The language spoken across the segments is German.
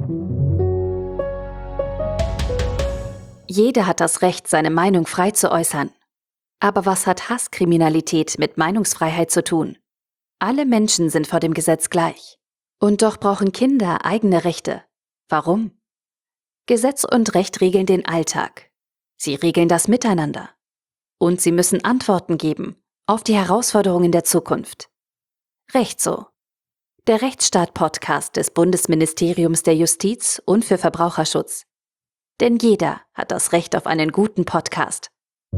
Jeder hat das Recht, seine Meinung frei zu äußern. Aber was hat Hasskriminalität mit Meinungsfreiheit zu tun? Alle Menschen sind vor dem Gesetz gleich. Und doch brauchen Kinder eigene Rechte. Warum? Gesetz und Recht regeln den Alltag. Sie regeln das Miteinander. Und sie müssen Antworten geben auf die Herausforderungen der Zukunft. Recht so. Der Rechtsstaat-Podcast des Bundesministeriums der Justiz und für Verbraucherschutz. Denn jeder hat das Recht auf einen guten Podcast.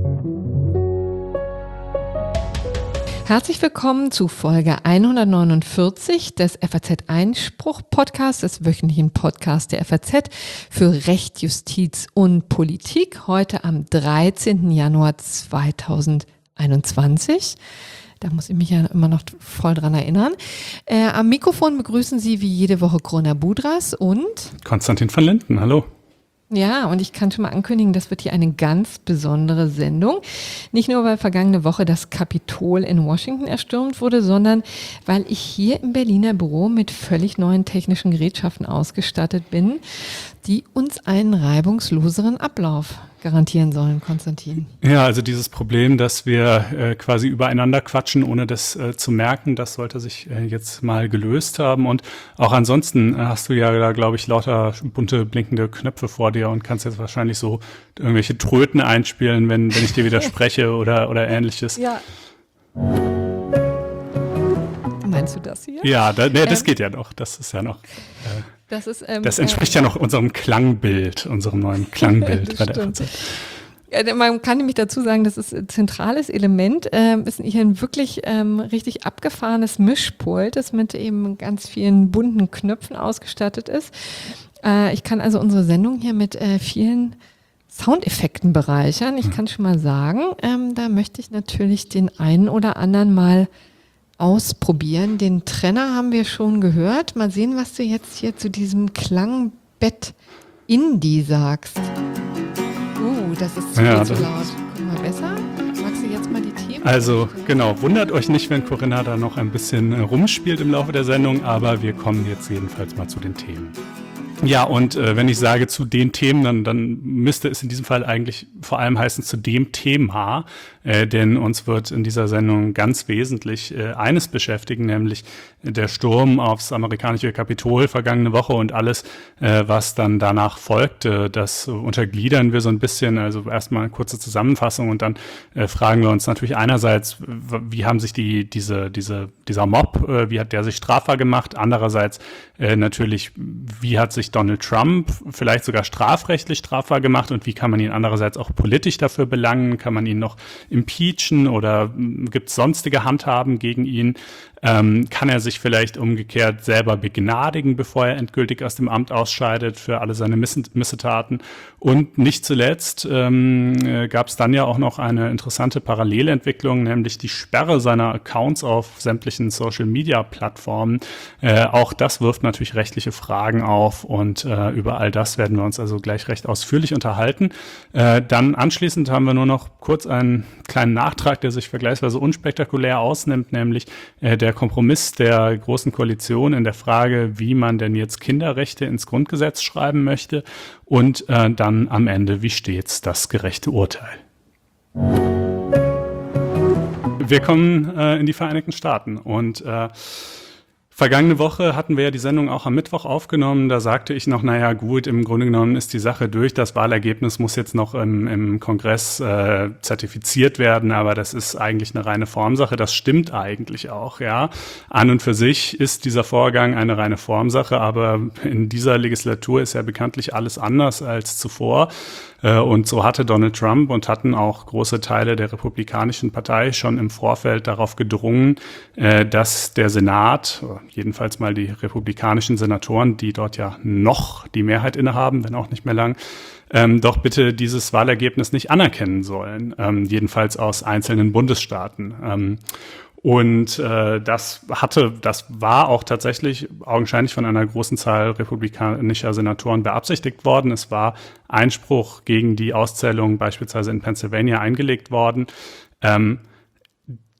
Herzlich willkommen zu Folge 149 des FAZ-Einspruch-Podcasts, des wöchentlichen Podcasts der FAZ für Recht, Justiz und Politik. Heute am 13. Januar 2021. Da muss ich mich ja immer noch voll dran erinnern. Am Mikrofon begrüßen Sie wie jede Woche Corona Budras und Konstantin van Linden, hallo. Ja, und ich kann schon mal ankündigen, das wird hier eine ganz besondere Sendung. Nicht nur, weil vergangene Woche das Kapitol in Washington erstürmt wurde, sondern weil ich hier im Berliner Büro mit völlig neuen technischen Gerätschaften ausgestattet bin, die uns einen reibungsloseren Ablauf garantieren sollen, Konstantin. Ja, also dieses Problem, dass wir quasi übereinander quatschen, ohne das zu merken, das sollte sich jetzt mal gelöst haben. Und auch ansonsten hast du ja da, glaube ich, lauter bunte blinkende Knöpfe vor dir und kannst jetzt wahrscheinlich so irgendwelche Tröten einspielen, wenn ich dir widerspreche oder ähnliches. Ja. Meinst du das hier? Ja, das geht ja noch. Das ist ja noch... Das entspricht ja noch unserem Klangbild, unserem neuen Klangbild bei der FAZ. Ja, man kann nämlich dazu sagen, das ist ein zentrales Element, ist hier ein wirklich richtig abgefahrenes Mischpult, das mit eben ganz vielen bunten Knöpfen ausgestattet ist. Ich kann also unsere Sendung hier mit vielen Soundeffekten bereichern. Ich kann schon mal sagen, da möchte ich natürlich den einen oder anderen mal ausprobieren. Den Trenner haben wir schon gehört. Mal sehen, was du jetzt hier zu diesem Klangbett Indie sagst. Das ist zu laut. Guck mal, besser? Magst du jetzt mal die Themen? Also genau, wundert euch nicht, wenn Corinna da noch ein bisschen rumspielt im Laufe der Sendung, aber wir kommen jetzt jedenfalls mal zu den Themen. Ja, und wenn ich sage zu den Themen, dann müsste es in diesem Fall eigentlich vor allem heißen zu dem Thema, denn uns wird in dieser Sendung ganz wesentlich eines beschäftigen, nämlich der Sturm aufs amerikanische Kapitol vergangene Woche und alles, was dann danach folgte. Das untergliedern wir so ein bisschen, also erstmal eine kurze Zusammenfassung und dann fragen wir uns natürlich einerseits, wie haben sich dieser Mob, wie hat der sich strafbar gemacht? Andererseits natürlich, wie hat sich Donald Trump vielleicht sogar strafrechtlich strafbar gemacht und wie kann man ihn andererseits auch politisch dafür belangen? Kann man ihn noch impeachen oder gibt es sonstige Handhaben gegen ihn? Kann er sich vielleicht umgekehrt selber begnadigen, bevor er endgültig aus dem Amt ausscheidet für alle seine Missetaten? Und nicht zuletzt gab es dann ja auch noch eine interessante Parallelentwicklung, nämlich die Sperre seiner Accounts auf sämtlichen Social-Media-Plattformen. Auch das wirft natürlich rechtliche Fragen auf und über all das werden wir uns also gleich recht ausführlich unterhalten. Dann anschließend haben wir nur noch kurz einen kleinen Nachtrag, der sich vergleichsweise unspektakulär ausnimmt, nämlich der Kompromiss der Großen Koalition in der Frage, wie man denn jetzt Kinderrechte ins Grundgesetz schreiben möchte und dann am Ende, wie stets, das gerechte Urteil. Wir kommen in die Vereinigten Staaten und vergangene Woche hatten wir ja die Sendung auch am Mittwoch aufgenommen. Da sagte ich noch, naja gut, im Grunde genommen ist die Sache durch. Das Wahlergebnis muss jetzt noch im Kongress zertifiziert werden, aber das ist eigentlich eine reine Formsache. Das stimmt eigentlich auch, ja. An und für sich ist dieser Vorgang eine reine Formsache, aber in dieser Legislatur ist ja bekanntlich alles anders als zuvor. Und so hatte Donald Trump und hatten auch große Teile der Republikanischen Partei schon im Vorfeld darauf gedrungen, dass der Senat, jedenfalls mal die republikanischen Senatoren, die dort ja noch die Mehrheit innehaben, wenn auch nicht mehr lang, doch bitte dieses Wahlergebnis nicht anerkennen sollen, jedenfalls aus einzelnen Bundesstaaten. Und das war auch tatsächlich augenscheinlich von einer großen Zahl republikanischer Senatoren beabsichtigt worden. Es war Einspruch gegen die Auszählung beispielsweise in Pennsylvania eingelegt worden.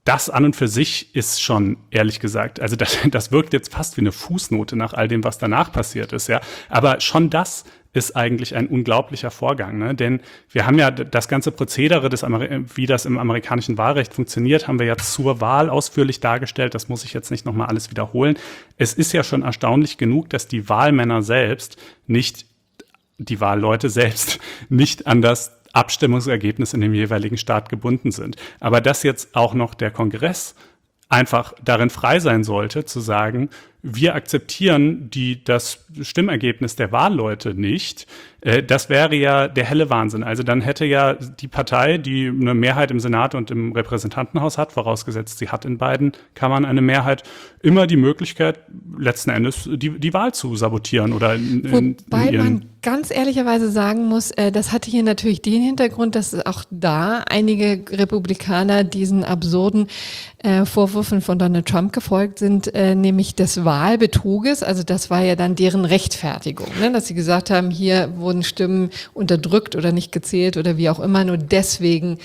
das an und für sich ist schon, ehrlich gesagt, also das wirkt jetzt fast wie eine Fußnote nach all dem, was danach passiert ist, ja. Aber schon das ist eigentlich ein unglaublicher Vorgang, ne? Denn wir haben ja das ganze Prozedere, wie das im amerikanischen Wahlrecht funktioniert, haben wir ja zur Wahl ausführlich dargestellt. Das muss ich jetzt nicht nochmal alles wiederholen. Es ist ja schon erstaunlich genug, dass die Wahlmänner selbst die Wahlleute selbst nicht an das Abstimmungsergebnis in dem jeweiligen Staat gebunden sind. Aber dass jetzt auch noch der Kongress einfach darin frei sein sollte, zu sagen, wir akzeptieren das Stimmergebnis der Wahlleute nicht, das wäre ja der helle Wahnsinn. Also dann hätte ja die Partei, die eine Mehrheit im Senat und im Repräsentantenhaus hat, vorausgesetzt sie hat in beiden Kammern eine Mehrheit, immer die Möglichkeit, letzten Endes die Wahl zu sabotieren oder Wobei man ganz ehrlicherweise sagen muss, das hatte hier natürlich den Hintergrund, dass auch da einige Republikaner diesen absurden Vorwürfen von Donald Trump gefolgt sind, nämlich des Wahlbetruges. Also das war ja dann deren Rechtfertigung, ne? Dass sie gesagt haben, hier wurden Stimmen unterdrückt oder nicht gezählt oder wie auch immer, nur deswegen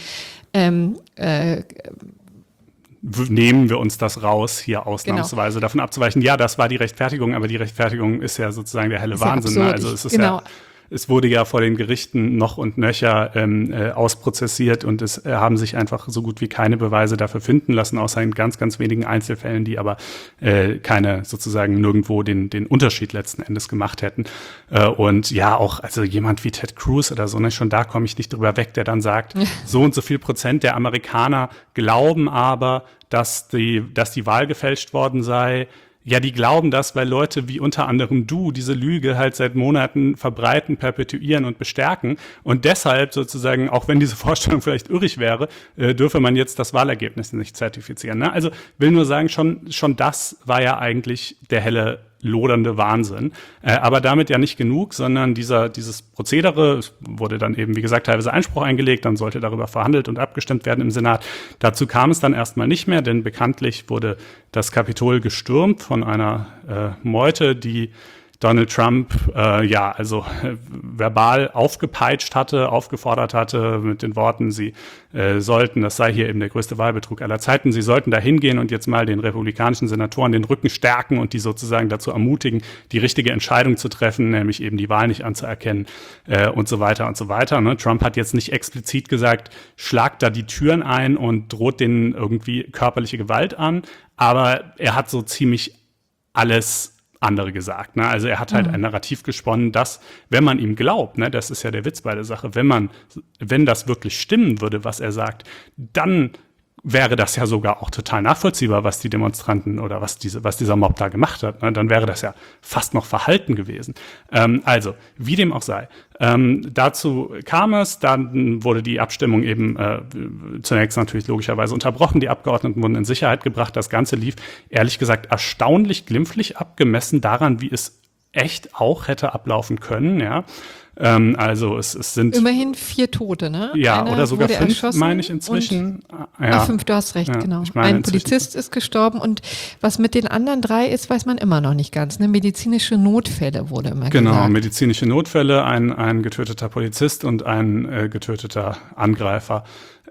nehmen wir uns das raus, hier ausnahmsweise davon abzuweichen. Ja, das war die Rechtfertigung, aber die Rechtfertigung ist ja sozusagen der helle Wahnsinn. Absurd. Also es ist es wurde ja vor den Gerichten noch und nöcher ausprozessiert und es haben sich einfach so gut wie keine Beweise dafür finden lassen, außer in ganz, ganz wenigen Einzelfällen, die aber keine sozusagen nirgendwo den Unterschied letzten Endes gemacht hätten. Und ja, auch also jemand wie Ted Cruz oder so, ne, schon da komme ich nicht drüber weg, der dann sagt, so und so viel Prozent der Amerikaner glauben aber, dass die Wahl gefälscht worden sei. Ja, die glauben das, weil Leute wie unter anderem du diese Lüge halt seit Monaten verbreiten, perpetuieren und bestärken. Und deshalb sozusagen, auch wenn diese Vorstellung vielleicht irrig wäre, dürfe man jetzt das Wahlergebnis nicht zertifizieren. Ne? Also will nur sagen, schon das war ja eigentlich der helle lodernde Wahnsinn. Aber damit ja nicht genug, sondern dieses Prozedere, es wurde dann eben, wie gesagt, teilweise Einspruch eingelegt, dann sollte darüber verhandelt und abgestimmt werden im Senat. Dazu kam es dann erstmal nicht mehr, denn bekanntlich wurde das Kapitol gestürmt von einer Meute, die Donald Trump verbal aufgepeitscht hatte, aufgefordert hatte mit den Worten, sie sollten, das sei hier eben der größte Wahlbetrug aller Zeiten, sie sollten da hingehen und jetzt mal den republikanischen Senatoren den Rücken stärken und die sozusagen dazu ermutigen, die richtige Entscheidung zu treffen, nämlich eben die Wahl nicht anzuerkennen und so weiter und so weiter. Ne? Trump hat jetzt nicht explizit gesagt, schlagt da die Türen ein und droht denen irgendwie körperliche Gewalt an, aber er hat so ziemlich alles andere gesagt. Ne? Also er hat halt ein Narrativ gesponnen, dass, wenn man ihm glaubt, ne, das ist ja der Witz bei der Sache, wenn das wirklich stimmen würde, was er sagt, dann wäre das ja sogar auch total nachvollziehbar, was die Demonstranten oder was dieser Mob da gemacht hat. Ne? Dann wäre das ja fast noch Verhalten gewesen. Also, wie dem auch sei. Dazu kam es, dann wurde die Abstimmung eben zunächst natürlich logischerweise unterbrochen. Die Abgeordneten wurden in Sicherheit gebracht. Das Ganze lief, ehrlich gesagt, erstaunlich glimpflich abgemessen daran, wie es echt auch hätte ablaufen können, ja. Also es sind immerhin 4 Tote, ne? Ja, Einer oder sogar 5, meine ich inzwischen. Ja. 5, du hast recht, ja, genau. Ich meine, ein Polizist ist gestorben und was mit den anderen 3 ist, weiß man immer noch nicht ganz. Ne? Medizinische Notfälle wurde immer gesagt. Genau, medizinische Notfälle, ein getöteter Polizist und ein getöteter Angreifer.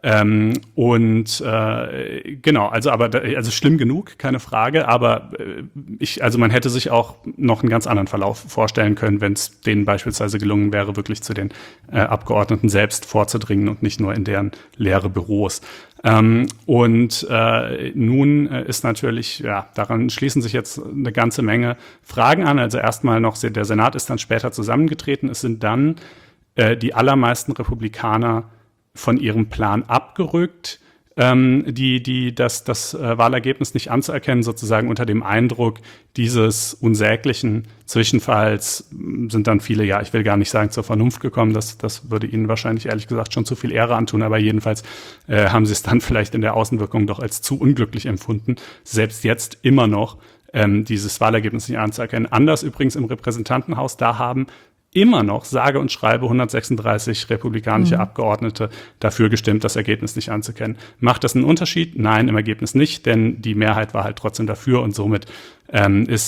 Also schlimm genug, keine Frage, aber man hätte sich auch noch einen ganz anderen Verlauf vorstellen können, wenn es denen beispielsweise gelungen wäre, wirklich zu den Abgeordneten selbst vorzudringen und nicht nur in deren leere Büros. Nun ist natürlich, ja, daran schließen sich jetzt eine ganze Menge Fragen an. Also erstmal noch, der Senat ist dann später zusammengetreten. Es sind dann die allermeisten Republikaner von ihrem Plan abgerückt, das Wahlergebnis nicht anzuerkennen, sozusagen unter dem Eindruck dieses unsäglichen Zwischenfalls sind dann viele, ja, ich will gar nicht sagen zur Vernunft gekommen, das würde ihnen wahrscheinlich ehrlich gesagt schon zu viel Ehre antun, aber jedenfalls haben sie es dann vielleicht in der Außenwirkung doch als zu unglücklich empfunden, selbst jetzt immer noch dieses Wahlergebnis nicht anzuerkennen. Anders übrigens im Repräsentantenhaus, da haben immer noch, sage und schreibe, 136 republikanische Abgeordnete dafür gestimmt, das Ergebnis nicht anzuerkennen. Macht das einen Unterschied? Nein, im Ergebnis nicht, denn die Mehrheit war halt trotzdem dafür und somit ist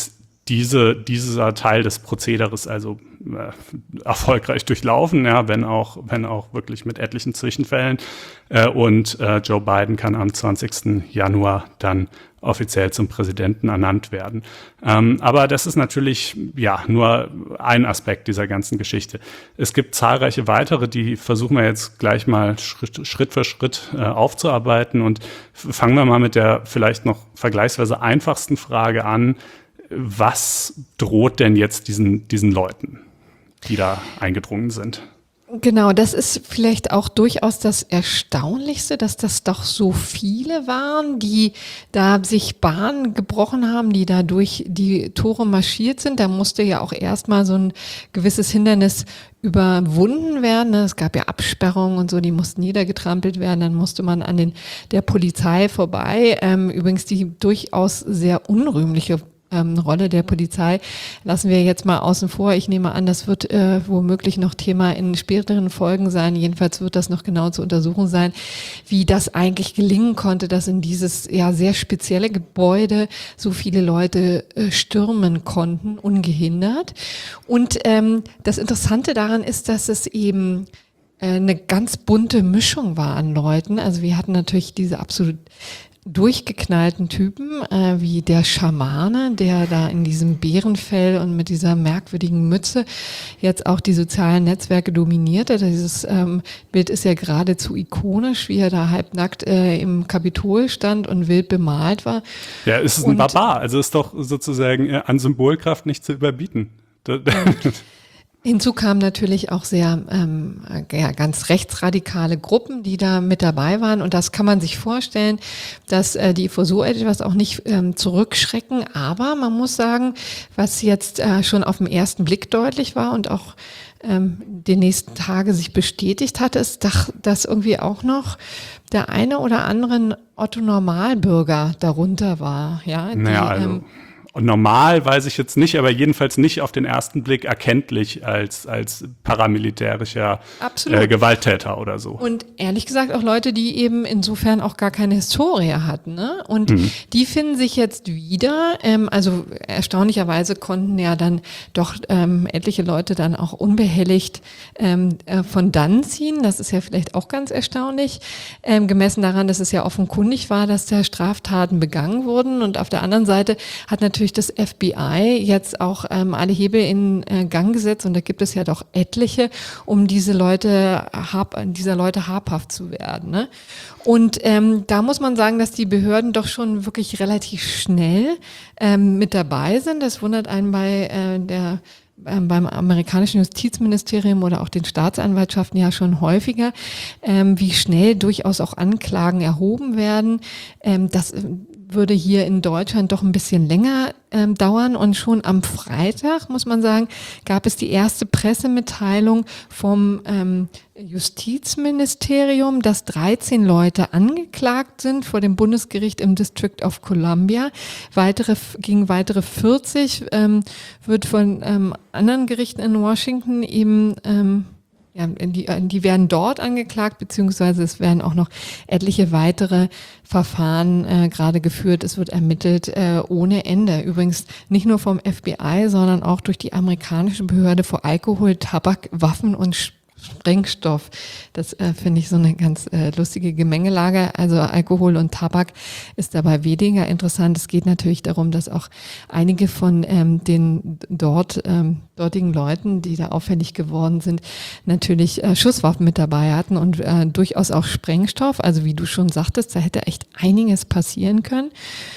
dieser Teil des Prozederes also erfolgreich durchlaufen, ja, wenn auch wirklich mit etlichen Zwischenfällen. Und Joe Biden kann am 20. Januar dann offiziell zum Präsidenten ernannt werden. Aber das ist natürlich nur ein Aspekt dieser ganzen Geschichte. Es gibt zahlreiche weitere, die versuchen wir jetzt gleich mal Schritt für Schritt aufzuarbeiten. Und fangen wir mal mit der vielleicht noch vergleichsweise einfachsten Frage an. Was droht denn jetzt diesen Leuten, die da eingedrungen sind? Genau, das ist vielleicht auch durchaus das Erstaunlichste, dass das doch so viele waren, die da sich Bahn gebrochen haben, die da durch die Tore marschiert sind. Da musste ja auch erstmal so ein gewisses Hindernis überwunden werden. Es gab ja Absperrungen und so, die mussten niedergetrampelt werden. Dann musste man an der Polizei vorbei. Übrigens die durchaus sehr unrühmliche Rolle der Polizei lassen wir jetzt mal außen vor. Ich nehme an, das wird womöglich noch Thema in späteren Folgen sein. Jedenfalls wird das noch genau zu untersuchen sein, wie das eigentlich gelingen konnte, dass in dieses sehr spezielle Gebäude so viele Leute stürmen konnten, ungehindert. Und das Interessante daran ist, dass es eben eine ganz bunte Mischung war an Leuten. Also wir hatten natürlich diese absolut durchgeknallten Typen, wie der Schamane, der da in diesem Bärenfell und mit dieser merkwürdigen Mütze jetzt auch die sozialen Netzwerke dominierte. Dieses Bild ist ja geradezu ikonisch, wie er da halbnackt im Kapitol stand und wild bemalt war. Ja, es ist ein Barbar, also ist doch sozusagen an Symbolkraft nicht zu überbieten. Hinzu kamen natürlich auch sehr ganz rechtsradikale Gruppen, die da mit dabei waren. Und das kann man sich vorstellen, dass die vor so etwas auch nicht zurückschrecken. Aber man muss sagen, was jetzt schon auf den ersten Blick deutlich war und auch die nächsten Tage sich bestätigt hat, ist, dass irgendwie auch noch der eine oder andere Otto-Normalbürger darunter war. Ja, Und normal weiß ich jetzt nicht, aber jedenfalls nicht auf den ersten Blick erkenntlich als paramilitärischer Gewalttäter oder so. Und ehrlich gesagt auch Leute, die eben insofern auch gar keine Historie hatten. Ne? Und die finden sich jetzt wieder, also erstaunlicherweise konnten ja dann doch etliche Leute dann auch unbehelligt von dann ziehen. Das ist ja vielleicht auch ganz erstaunlich, gemessen daran, dass es ja offenkundig war, dass da Straftaten begangen wurden. Und auf der anderen Seite hat natürlich das FBI jetzt auch alle Hebel in Gang gesetzt und da gibt es ja doch etliche, um dieser Leute habhaft zu werden. Ne? Und da muss man sagen, dass die Behörden doch schon wirklich relativ schnell mit dabei sind. Das wundert einen beim amerikanischen Justizministerium oder auch den Staatsanwaltschaften ja schon häufiger, wie schnell durchaus auch Anklagen erhoben werden. Das würde hier in Deutschland doch ein bisschen länger dauern. Und schon am Freitag, muss man sagen, gab es die erste Pressemitteilung vom Justizministerium, dass 13 Leute angeklagt sind vor dem Bundesgericht im District of Columbia. Gegen weitere 40 wird von anderen Gerichten in Washington eben die werden dort angeklagt, beziehungsweise es werden auch noch etliche weitere Verfahren gerade geführt. Es wird ermittelt ohne Ende. Übrigens nicht nur vom FBI, sondern auch durch die amerikanische Behörde für Alkohol, Tabak, Waffen und Sprengstoff. Das finde ich so eine ganz lustige Gemengelage. Also Alkohol und Tabak ist dabei weniger interessant. Es geht natürlich darum, dass auch einige von den dortigen Leuten, die da auffällig geworden sind, natürlich Schusswaffen mit dabei hatten und durchaus auch Sprengstoff. Also wie du schon sagtest, da hätte echt einiges passieren können.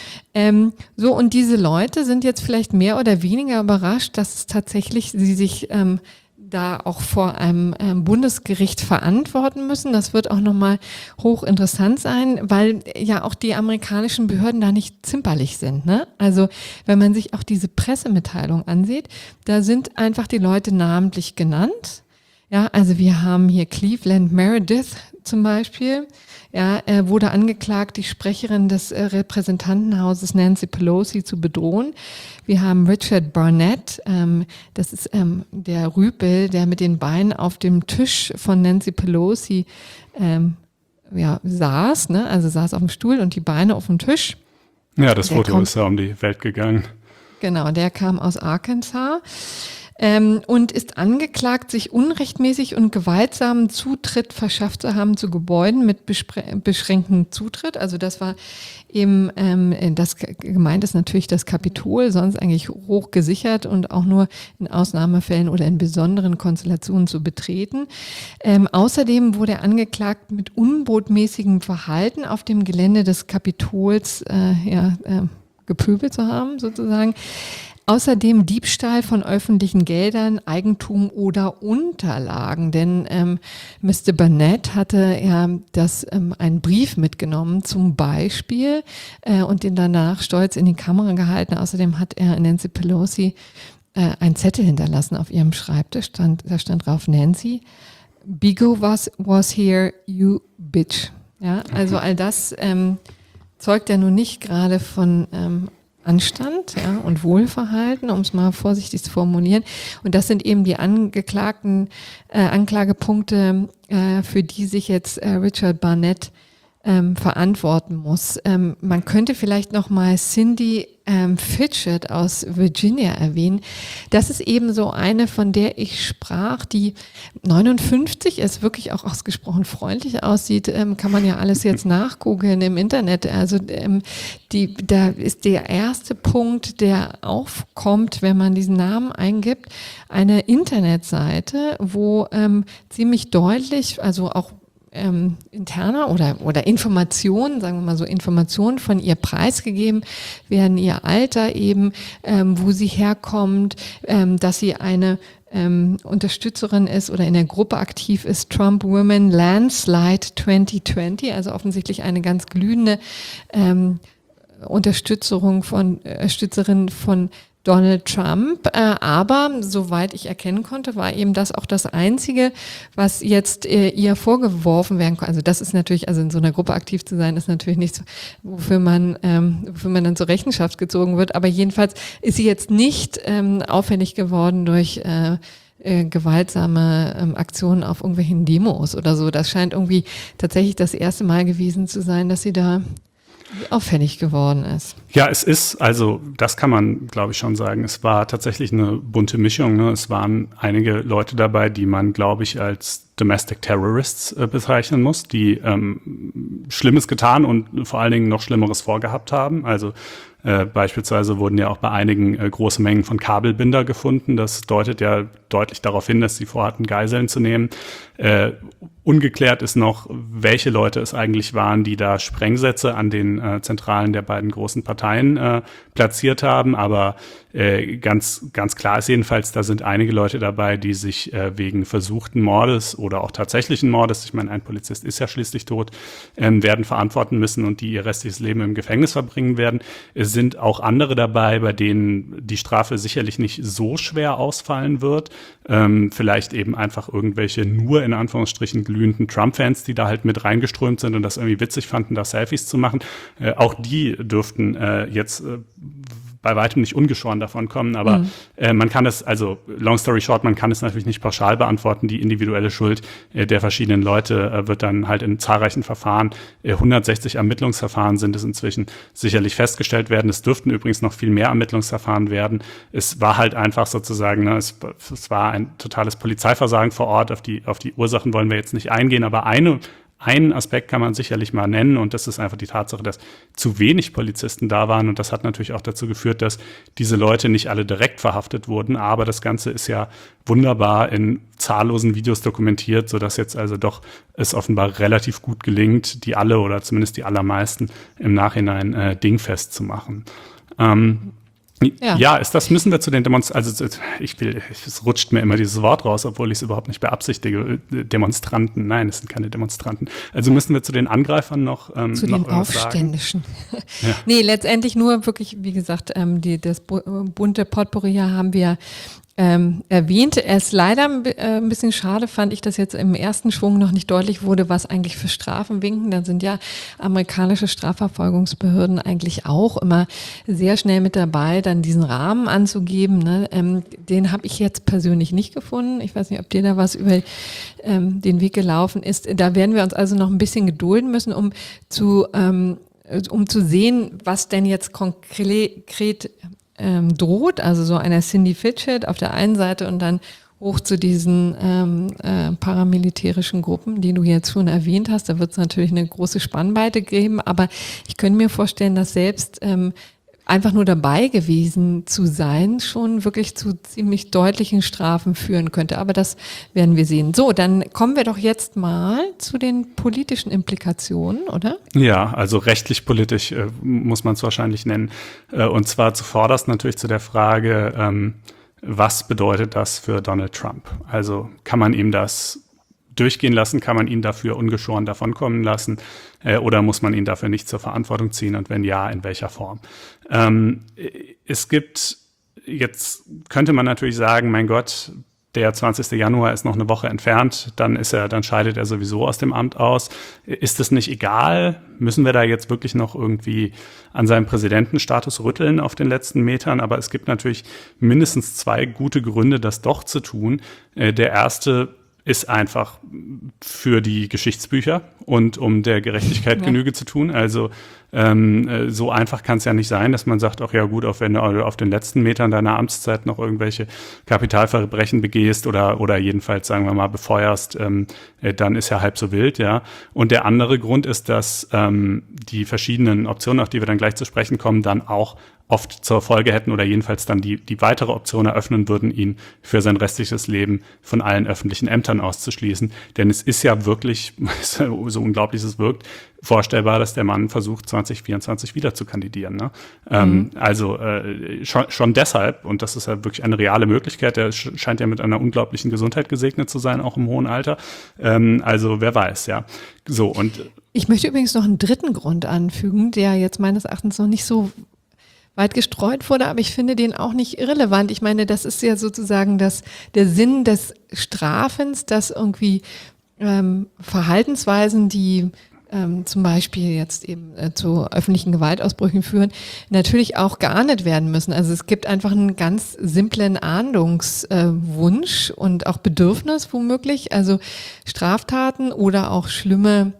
Und diese Leute sind jetzt vielleicht mehr oder weniger überrascht, dass es tatsächlich sie sich da auch vor einem Bundesgericht verantworten müssen. Das wird auch nochmal hochinteressant sein, weil ja auch die amerikanischen Behörden da nicht zimperlich sind. Ne? Also wenn man sich auch diese Pressemitteilung ansieht, da sind einfach die Leute namentlich genannt. Ja, also wir haben hier Cleveland Meredith zum Beispiel. Ja, wurde angeklagt, die Sprecherin des Repräsentantenhauses Nancy Pelosi zu bedrohen. Wir haben Richard Barnett, das ist der Rüpel, der mit den Beinen auf dem Tisch von Nancy Pelosi saß, ne? Also saß auf dem Stuhl und die Beine auf dem Tisch. Ja, das Foto ist ja um die Welt gegangen. genau, der kam aus Arkansas. Und ist angeklagt, sich unrechtmäßig und gewaltsamen Zutritt verschafft zu haben zu Gebäuden mit beschränktem Zutritt. Also das war eben, das gemeint ist natürlich das Kapitol, sonst eigentlich hoch gesichert und auch nur in Ausnahmefällen oder in besonderen Konstellationen zu betreten. Außerdem wurde er angeklagt, mit unbotmäßigem Verhalten auf dem Gelände des Kapitols gepöbelt zu haben, sozusagen. Außerdem Diebstahl von öffentlichen Geldern, Eigentum oder Unterlagen, denn Mr. Barnett hatte ja einen Brief mitgenommen zum Beispiel und den danach stolz in die Kamera gehalten. Außerdem hat er Nancy Pelosi einen Zettel hinterlassen auf ihrem Schreibtisch, da stand drauf: Nancy, Bigo was here, you bitch. Ja, also all das zeugt ja nun nicht gerade von Anstand, ja, und Wohlverhalten, um es mal vorsichtig zu formulieren. Und das sind eben die Anklagepunkte, für die sich jetzt Richard Barnett verantworten muss. Man könnte vielleicht noch mal Cindy Fitchett aus Virginia erwähnen. Das ist eben so eine, von der ich sprach, die 59 ist, wirklich auch ausgesprochen freundlich aussieht. Kann man ja alles jetzt nachgoogeln im Internet. Also da ist der erste Punkt, der aufkommt, wenn man diesen Namen eingibt, eine Internetseite, wo ziemlich deutlich, also auch interner oder Informationen, sagen wir mal so, Informationen von ihr preisgegeben werden, ihr Alter eben, wo sie herkommt, dass sie eine Unterstützerin ist oder in der Gruppe aktiv ist, Trump Women Landslide 2020, also offensichtlich eine ganz glühende Unterstützerin von Donald Trump, aber soweit ich erkennen konnte, war eben das auch das Einzige, was jetzt ihr vorgeworfen werden kann. Also das ist natürlich, also in so einer Gruppe aktiv zu sein, ist natürlich nichts, wofür man dann zur Rechenschaft gezogen wird. Aber jedenfalls ist sie jetzt nicht auffällig geworden durch gewaltsame Aktionen auf irgendwelchen Demos oder so. Das scheint irgendwie tatsächlich das erste Mal gewesen zu sein, dass sie da auffällig geworden ist. Ja, es ist, also das kann man, glaube ich, schon sagen. Es war tatsächlich eine bunte Mischung. Ne? Es waren einige Leute dabei, die man, glaube ich, als Domestic Terrorists bezeichnen muss, die Schlimmes getan und vor allen Dingen noch Schlimmeres vorgehabt haben. Also beispielsweise wurden ja auch bei einigen große Mengen von Kabelbinder gefunden. Das deutet ja deutlich darauf hin, dass sie vorhatten, Geiseln zu nehmen. Ungeklärt ist noch, welche Leute es eigentlich waren, die da Sprengsätze an den Zentralen der beiden großen Parteien platziert haben. Aber ganz klar ist jedenfalls, da sind einige Leute dabei, die sich wegen versuchten Mordes oder auch tatsächlichen Mordes, ich meine, ein Polizist ist ja schließlich tot, werden verantworten müssen und die ihr restliches Leben im Gefängnis verbringen werden. Es sind auch andere dabei, bei denen die Strafe sicherlich nicht so schwer ausfallen wird. Vielleicht eben einfach irgendwelche nur in Anführungsstrichen glühenden Trump-Fans, die da halt mit reingeströmt sind und das irgendwie witzig fanden, da Selfies zu machen. Auch die dürften jetzt bei weitem nicht ungeschoren davon kommen, aber man kann das, also long story short, man kann es natürlich nicht pauschal beantworten. Die individuelle Schuld der verschiedenen Leute wird dann halt in zahlreichen Verfahren, 160 Ermittlungsverfahren sind es inzwischen, sicherlich festgestellt werden. Es dürften übrigens noch viel mehr Ermittlungsverfahren werden. Es war halt einfach sozusagen, ne, es war ein totales Polizeiversagen vor Ort. Auf die Ursachen wollen wir jetzt nicht eingehen, aber einen Aspekt kann man sicherlich mal nennen und das ist einfach die Tatsache, dass zu wenig Polizisten da waren und das hat natürlich auch dazu geführt, dass diese Leute nicht alle direkt verhaftet wurden, aber das Ganze ist ja wunderbar in zahllosen Videos dokumentiert, sodass jetzt also doch es offenbar relativ gut gelingt, die alle oder zumindest die allermeisten im Nachhinein dingfest zu machen. Ja, müssen wir zu den Demonstranten, also es rutscht mir immer dieses Wort raus, obwohl ich es überhaupt nicht beabsichtige, Demonstranten, nein, es sind keine Demonstranten. Also müssen wir zu den Angreifern noch zu den Aufständischen. Ja. Nee, letztendlich nur wirklich, wie gesagt, das bunte Potpourri haben wir erwähnt. Es ist leider ein bisschen schade, fand ich, dass jetzt im ersten Schwung noch nicht deutlich wurde, was eigentlich für Strafen winken. Da sind ja amerikanische Strafverfolgungsbehörden eigentlich auch immer sehr schnell mit dabei, dann diesen Rahmen anzugeben. Ne? Den habe ich jetzt persönlich nicht gefunden. Ich weiß nicht, ob dir da was über den Weg gelaufen ist. Da werden wir uns also noch ein bisschen gedulden müssen, um zu sehen, was denn jetzt konkret droht, also so einer Cindy Fitchett auf der einen Seite und dann hoch zu diesen paramilitärischen Gruppen, die du jetzt schon erwähnt hast. Da wird es natürlich eine große Spannweite geben, aber ich könnte mir vorstellen, dass selbst einfach nur dabei gewesen zu sein schon wirklich zu ziemlich deutlichen Strafen führen könnte. Aber das werden wir sehen. So, dann kommen wir doch jetzt mal zu den politischen Implikationen, oder? Ja, also rechtlich-politisch muss man es wahrscheinlich nennen. Und zwar zuvorderst natürlich zu der Frage, was bedeutet das für Donald Trump? Also kann man ihm das durchgehen lassen? Kann man ihn dafür ungeschoren davonkommen lassen? Oder muss man ihn dafür nicht zur Verantwortung ziehen? Und wenn ja, in welcher Form? Es gibt, jetzt könnte man natürlich sagen, mein Gott, der 20. Januar ist noch eine Woche entfernt, dann scheidet er sowieso aus dem Amt aus. Ist es nicht egal? Müssen wir da jetzt wirklich noch irgendwie an seinem Präsidentenstatus rütteln auf den letzten Metern? Aber es gibt natürlich mindestens 2 gute Gründe, das doch zu tun. Der erste ist einfach für die Geschichtsbücher und um der Gerechtigkeit Genüge zu tun. Also so einfach kann es ja nicht sein, dass man sagt, ach ja gut, wenn du auf den letzten Metern deiner Amtszeit noch irgendwelche Kapitalverbrechen begehst oder jedenfalls, sagen wir mal, befeuerst, dann ist ja halb so wild, ja. Und der andere Grund ist, dass die verschiedenen Optionen, auf die wir dann gleich zu sprechen kommen, dann auch oft zur Folge hätten oder jedenfalls dann die weitere Option eröffnen würden, ihn für sein restliches Leben von allen öffentlichen Ämtern auszuschließen. Denn es ist ja wirklich, so unglaublich es wirkt, vorstellbar, dass der Mann versucht, 2024 wieder zu kandidieren. Ne? Also schon deshalb, und das ist ja wirklich eine reale Möglichkeit, er scheint ja mit einer unglaublichen Gesundheit gesegnet zu sein, auch im hohen Alter. Also wer weiß, ja. So, und ich möchte übrigens noch einen dritten Grund anfügen, der jetzt meines Erachtens noch nicht so weit gestreut wurde, aber ich finde den auch nicht irrelevant. Ich meine, das ist ja sozusagen der Sinn des Strafens, dass irgendwie Verhaltensweisen, die zum Beispiel jetzt eben zu öffentlichen Gewaltausbrüchen führen, natürlich auch geahndet werden müssen. Also es gibt einfach einen ganz simplen Ahndungswunsch und auch Bedürfnis womöglich, also Straftaten oder auch schlimme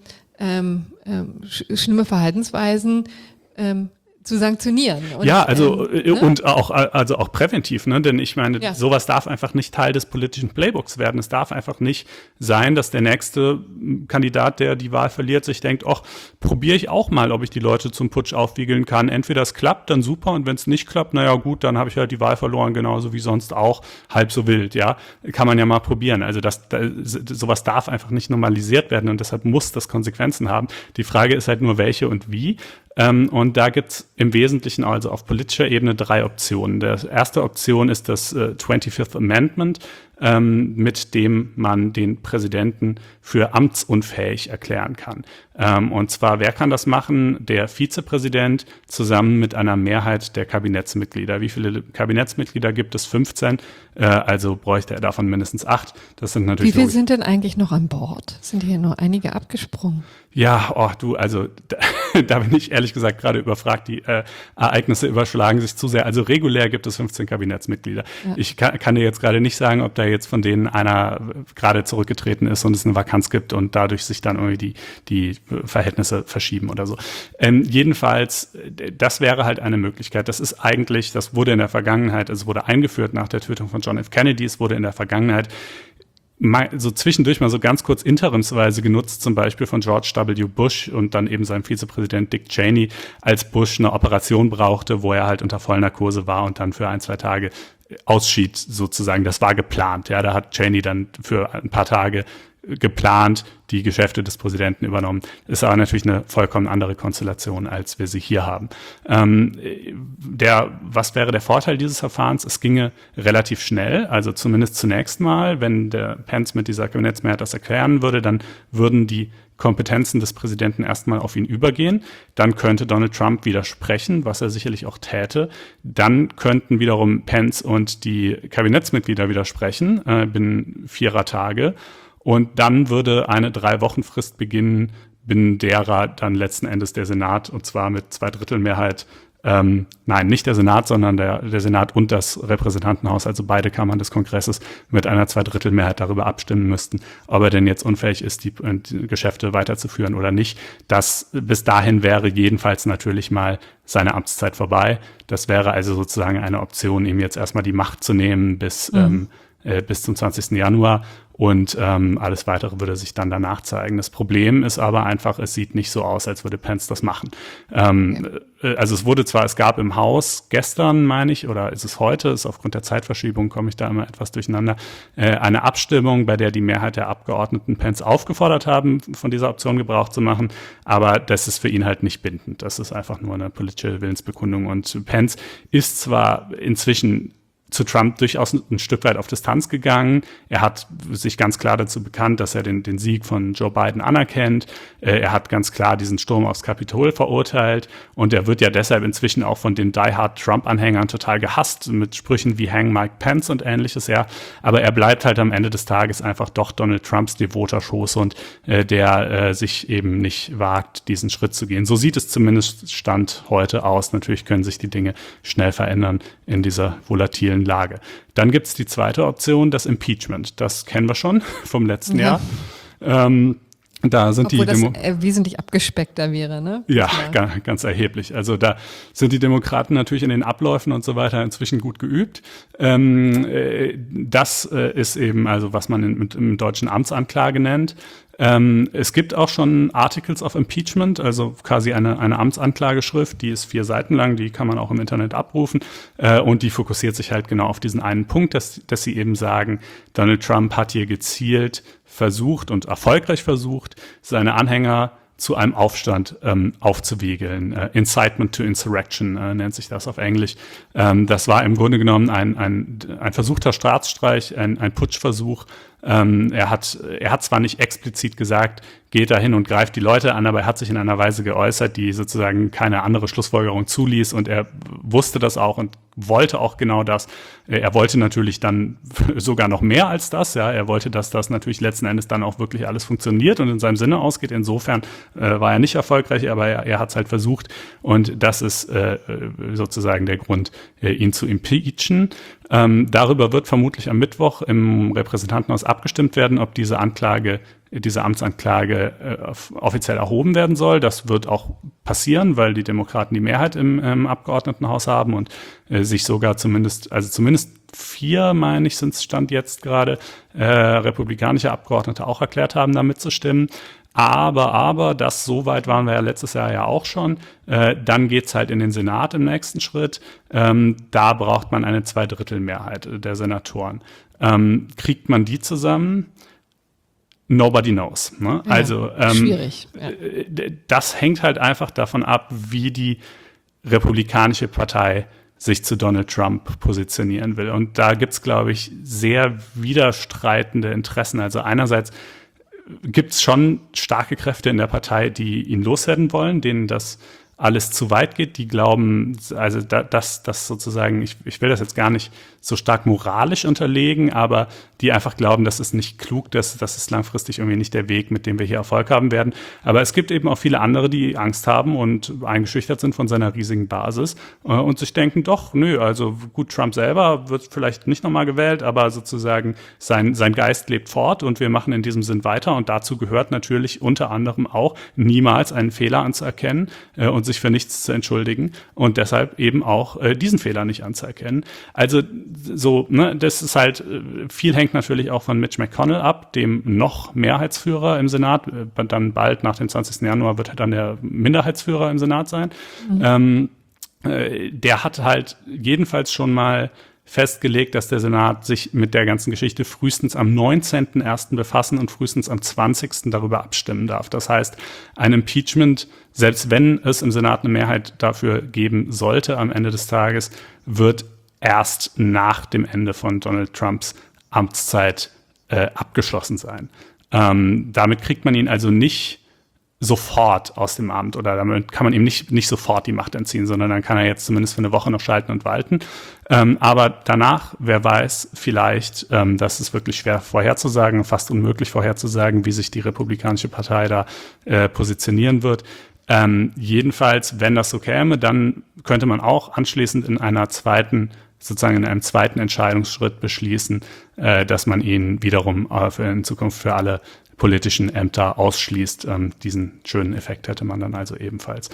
Verhaltensweisen zu sanktionieren. Und, ja, also und auch präventiv, ne? Denn ich meine, sowas darf einfach nicht Teil des politischen Playbooks werden. Es darf einfach nicht sein, dass der nächste Kandidat, der die Wahl verliert, sich denkt, ach, probiere ich auch mal, ob ich die Leute zum Putsch aufwiegeln kann. Entweder es klappt, dann super, und wenn es nicht klappt, naja gut, dann habe ich halt die Wahl verloren, genauso wie sonst auch, halb so wild, ja. Kann man ja mal probieren. Also sowas darf einfach nicht normalisiert werden und deshalb muss das Konsequenzen haben. Die Frage ist halt nur, welche und wie. Und da gibt's im Wesentlichen also auf politischer Ebene 3 Optionen. Die erste Option ist das 25th Amendment, mit dem man den Präsidenten für amtsunfähig erklären kann. Und zwar, wer kann das machen? Der Vizepräsident zusammen mit einer Mehrheit der Kabinettsmitglieder. Wie viele Kabinettsmitglieder gibt es? 15. Also bräuchte er davon mindestens 8. Das sind natürlich. Wie viele sind denn eigentlich noch an Bord? Sind hier nur einige abgesprungen? Ja, also da bin ich ehrlich gesagt gerade überfragt. Die Ereignisse überschlagen sich zu sehr. Also regulär gibt es 15 Kabinettsmitglieder. Ja. Ich kann dir jetzt gerade nicht sagen, ob da jetzt von denen einer gerade zurückgetreten ist und es eine Vakanz gibt und dadurch sich dann irgendwie die Verhältnisse verschieben oder so. Jedenfalls, das wäre halt eine Möglichkeit. Das ist eigentlich, das wurde in der Vergangenheit, es wurde eingeführt nach der Tötung von John F. Kennedy, es wurde in der Vergangenheit so zwischendurch mal so ganz kurz interimsweise genutzt, zum Beispiel von George W. Bush und dann eben seinem Vizepräsident Dick Cheney, als Bush eine Operation brauchte, wo er halt unter Vollnarkose war und dann für 1-2 Tage ausschied sozusagen. Das war geplant. Ja, da hat Cheney dann für ein paar Tage geplant die Geschäfte des Präsidenten übernommen. Ist aber natürlich eine vollkommen andere Konstellation, als wir sie hier haben. Was wäre der Vorteil dieses Verfahrens? Es ginge relativ schnell, also zumindest zunächst mal, wenn der Pence mit dieser Kabinettsmehrheit das erklären würde, dann würden die Kompetenzen des Präsidenten erstmal auf ihn übergehen. Dann könnte Donald Trump widersprechen, was er sicherlich auch täte. Dann könnten wiederum Pence und die Kabinettsmitglieder widersprechen, binnen 4 Tage. Und dann würde eine 3-Wochen-Frist beginnen, binnen derer dann letzten Endes der Senat, und zwar mit 2/3 Mehrheit, nein, nicht der Senat, sondern der Senat und das Repräsentantenhaus, also beide Kammern des Kongresses, mit einer Zweidrittelmehrheit darüber abstimmen müssten, ob er denn jetzt unfähig ist, die Geschäfte weiterzuführen oder nicht. Das bis dahin wäre jedenfalls natürlich mal seine Amtszeit vorbei. Das wäre also sozusagen eine Option, ihm jetzt erstmal die Macht zu nehmen bis zum 20. Januar und alles Weitere würde sich dann danach zeigen. Das Problem ist aber einfach, es sieht nicht so aus, als würde Pence das machen. Also es gab im Haus gestern, meine ich, oder ist es heute, ist aufgrund der Zeitverschiebung, komme ich da immer etwas durcheinander, eine Abstimmung, bei der die Mehrheit der Abgeordneten Pence aufgefordert haben, von dieser Option Gebrauch zu machen, aber das ist für ihn halt nicht bindend. Das ist einfach nur eine politische Willensbekundung und Pence ist zwar inzwischen zu Trump durchaus ein Stück weit auf Distanz gegangen. Er hat sich ganz klar dazu bekannt, dass er den Sieg von Joe Biden anerkennt. Er hat ganz klar diesen Sturm aufs Kapitol verurteilt und er wird ja deshalb inzwischen auch von den die-hard Trump-Anhängern total gehasst mit Sprüchen wie Hang Mike Pence und ähnliches, ja. Aber er bleibt halt am Ende des Tages einfach doch Donald Trumps devoter Schoßhund, der sich eben nicht wagt, diesen Schritt zu gehen. So sieht es zumindest Stand heute aus. Natürlich können sich die Dinge schnell verändern in dieser volatilen Lage. Dann gibt es die zweite Option, das Impeachment. Das kennen wir schon vom letzten Jahr. Da sind Obwohl das wesentlich abgespeckter wäre, ne? Ja, ganz erheblich. Also da sind die Demokraten natürlich in den Abläufen und so weiter inzwischen gut geübt. Das ist eben also, was man im deutschen Amtsanklage nennt. Es gibt auch schon Articles of Impeachment, also quasi eine Amtsanklageschrift, die ist 4 Seiten lang, die kann man auch im Internet abrufen und die fokussiert sich halt genau auf diesen einen Punkt, dass sie eben sagen, Donald Trump hat hier gezielt versucht und erfolgreich versucht, seine Anhänger zu einem Aufstand aufzuwiegeln. Incitement to Insurrection nennt sich das auf Englisch. Das war im Grunde genommen ein versuchter Staatsstreich, ein Putschversuch. Er hat zwar nicht explizit gesagt, geht da hin und greift die Leute an, aber er hat sich in einer Weise geäußert, die sozusagen keine andere Schlussfolgerung zuließ und er wusste das auch und wollte auch genau das. Er wollte natürlich dann sogar noch mehr als das, ja. Er wollte, dass das natürlich letzten Endes dann auch wirklich alles funktioniert und in seinem Sinne ausgeht. Insofern war er nicht erfolgreich, aber er hat es halt versucht und das ist sozusagen der Grund, ihn zu impeachen. Darüber wird vermutlich am Mittwoch im Repräsentantenhaus abgestimmt werden, ob diese Amtsanklage offiziell erhoben werden soll. Das wird auch passieren, weil die Demokraten die Mehrheit im Abgeordnetenhaus haben und sich sogar zumindest 4, meine ich, sind es Stand jetzt gerade, republikanische Abgeordnete auch erklärt haben, damit zu stimmen. Aber das, so weit waren wir ja letztes Jahr ja auch schon, dann geht's halt in den Senat im nächsten Schritt. Da braucht man eine Zweidrittelmehrheit der Senatoren. Kriegt man die zusammen? Nobody knows. Ne? Ja, also schwierig. Ja. Das hängt halt einfach davon ab, wie die Republikanische Partei sich zu Donald Trump positionieren will. Und da gibt's, glaube ich, sehr widerstreitende Interessen. Also einerseits gibt's schon starke Kräfte in der Partei, die ihn loswerden wollen, denen das alles zu weit geht, die glauben, also dass sozusagen, ich will das jetzt gar nicht so stark moralisch unterlegen, aber die einfach glauben, das ist nicht klug, das ist langfristig irgendwie nicht der Weg, mit dem wir hier Erfolg haben werden. Aber es gibt eben auch viele andere, die Angst haben und eingeschüchtert sind von seiner riesigen Basis und sich denken, doch, nö, also gut, Trump selber wird vielleicht nicht nochmal gewählt, aber sozusagen sein Geist lebt fort und wir machen in diesem Sinn weiter und dazu gehört natürlich unter anderem auch, niemals einen Fehler anzuerkennen und sich für nichts zu entschuldigen und deshalb eben auch diesen Fehler nicht anzuerkennen. Also so, ne, das ist halt, viel hängt natürlich auch von Mitch McConnell ab, dem noch Mehrheitsführer im Senat. Dann bald nach dem 20. Januar wird er dann der Minderheitsführer im Senat sein. Der hat halt jedenfalls schon mal festgelegt, dass der Senat sich mit der ganzen Geschichte frühestens am 19.01. befassen und frühestens am 20. darüber abstimmen darf. Das heißt, ein Impeachment, selbst wenn es im Senat eine Mehrheit dafür geben sollte, am Ende des Tages, wird erst nach dem Ende von Donald Trumps Amtszeit abgeschlossen sein. Damit kriegt man ihn also nicht sofort aus dem Amt oder damit kann man ihm nicht sofort die Macht entziehen, sondern dann kann er jetzt zumindest für eine Woche noch schalten und walten. Aber danach, wer weiß, vielleicht, das ist wirklich schwer vorherzusagen, fast unmöglich vorherzusagen, wie sich die Republikanische Partei da positionieren wird. Jedenfalls, wenn das so käme, dann könnte man auch anschließend in einem zweiten Entscheidungsschritt beschließen, dass man ihn wiederum in Zukunft für alle politischen Ämter ausschließt. Diesen schönen Effekt hätte man dann also ebenfalls.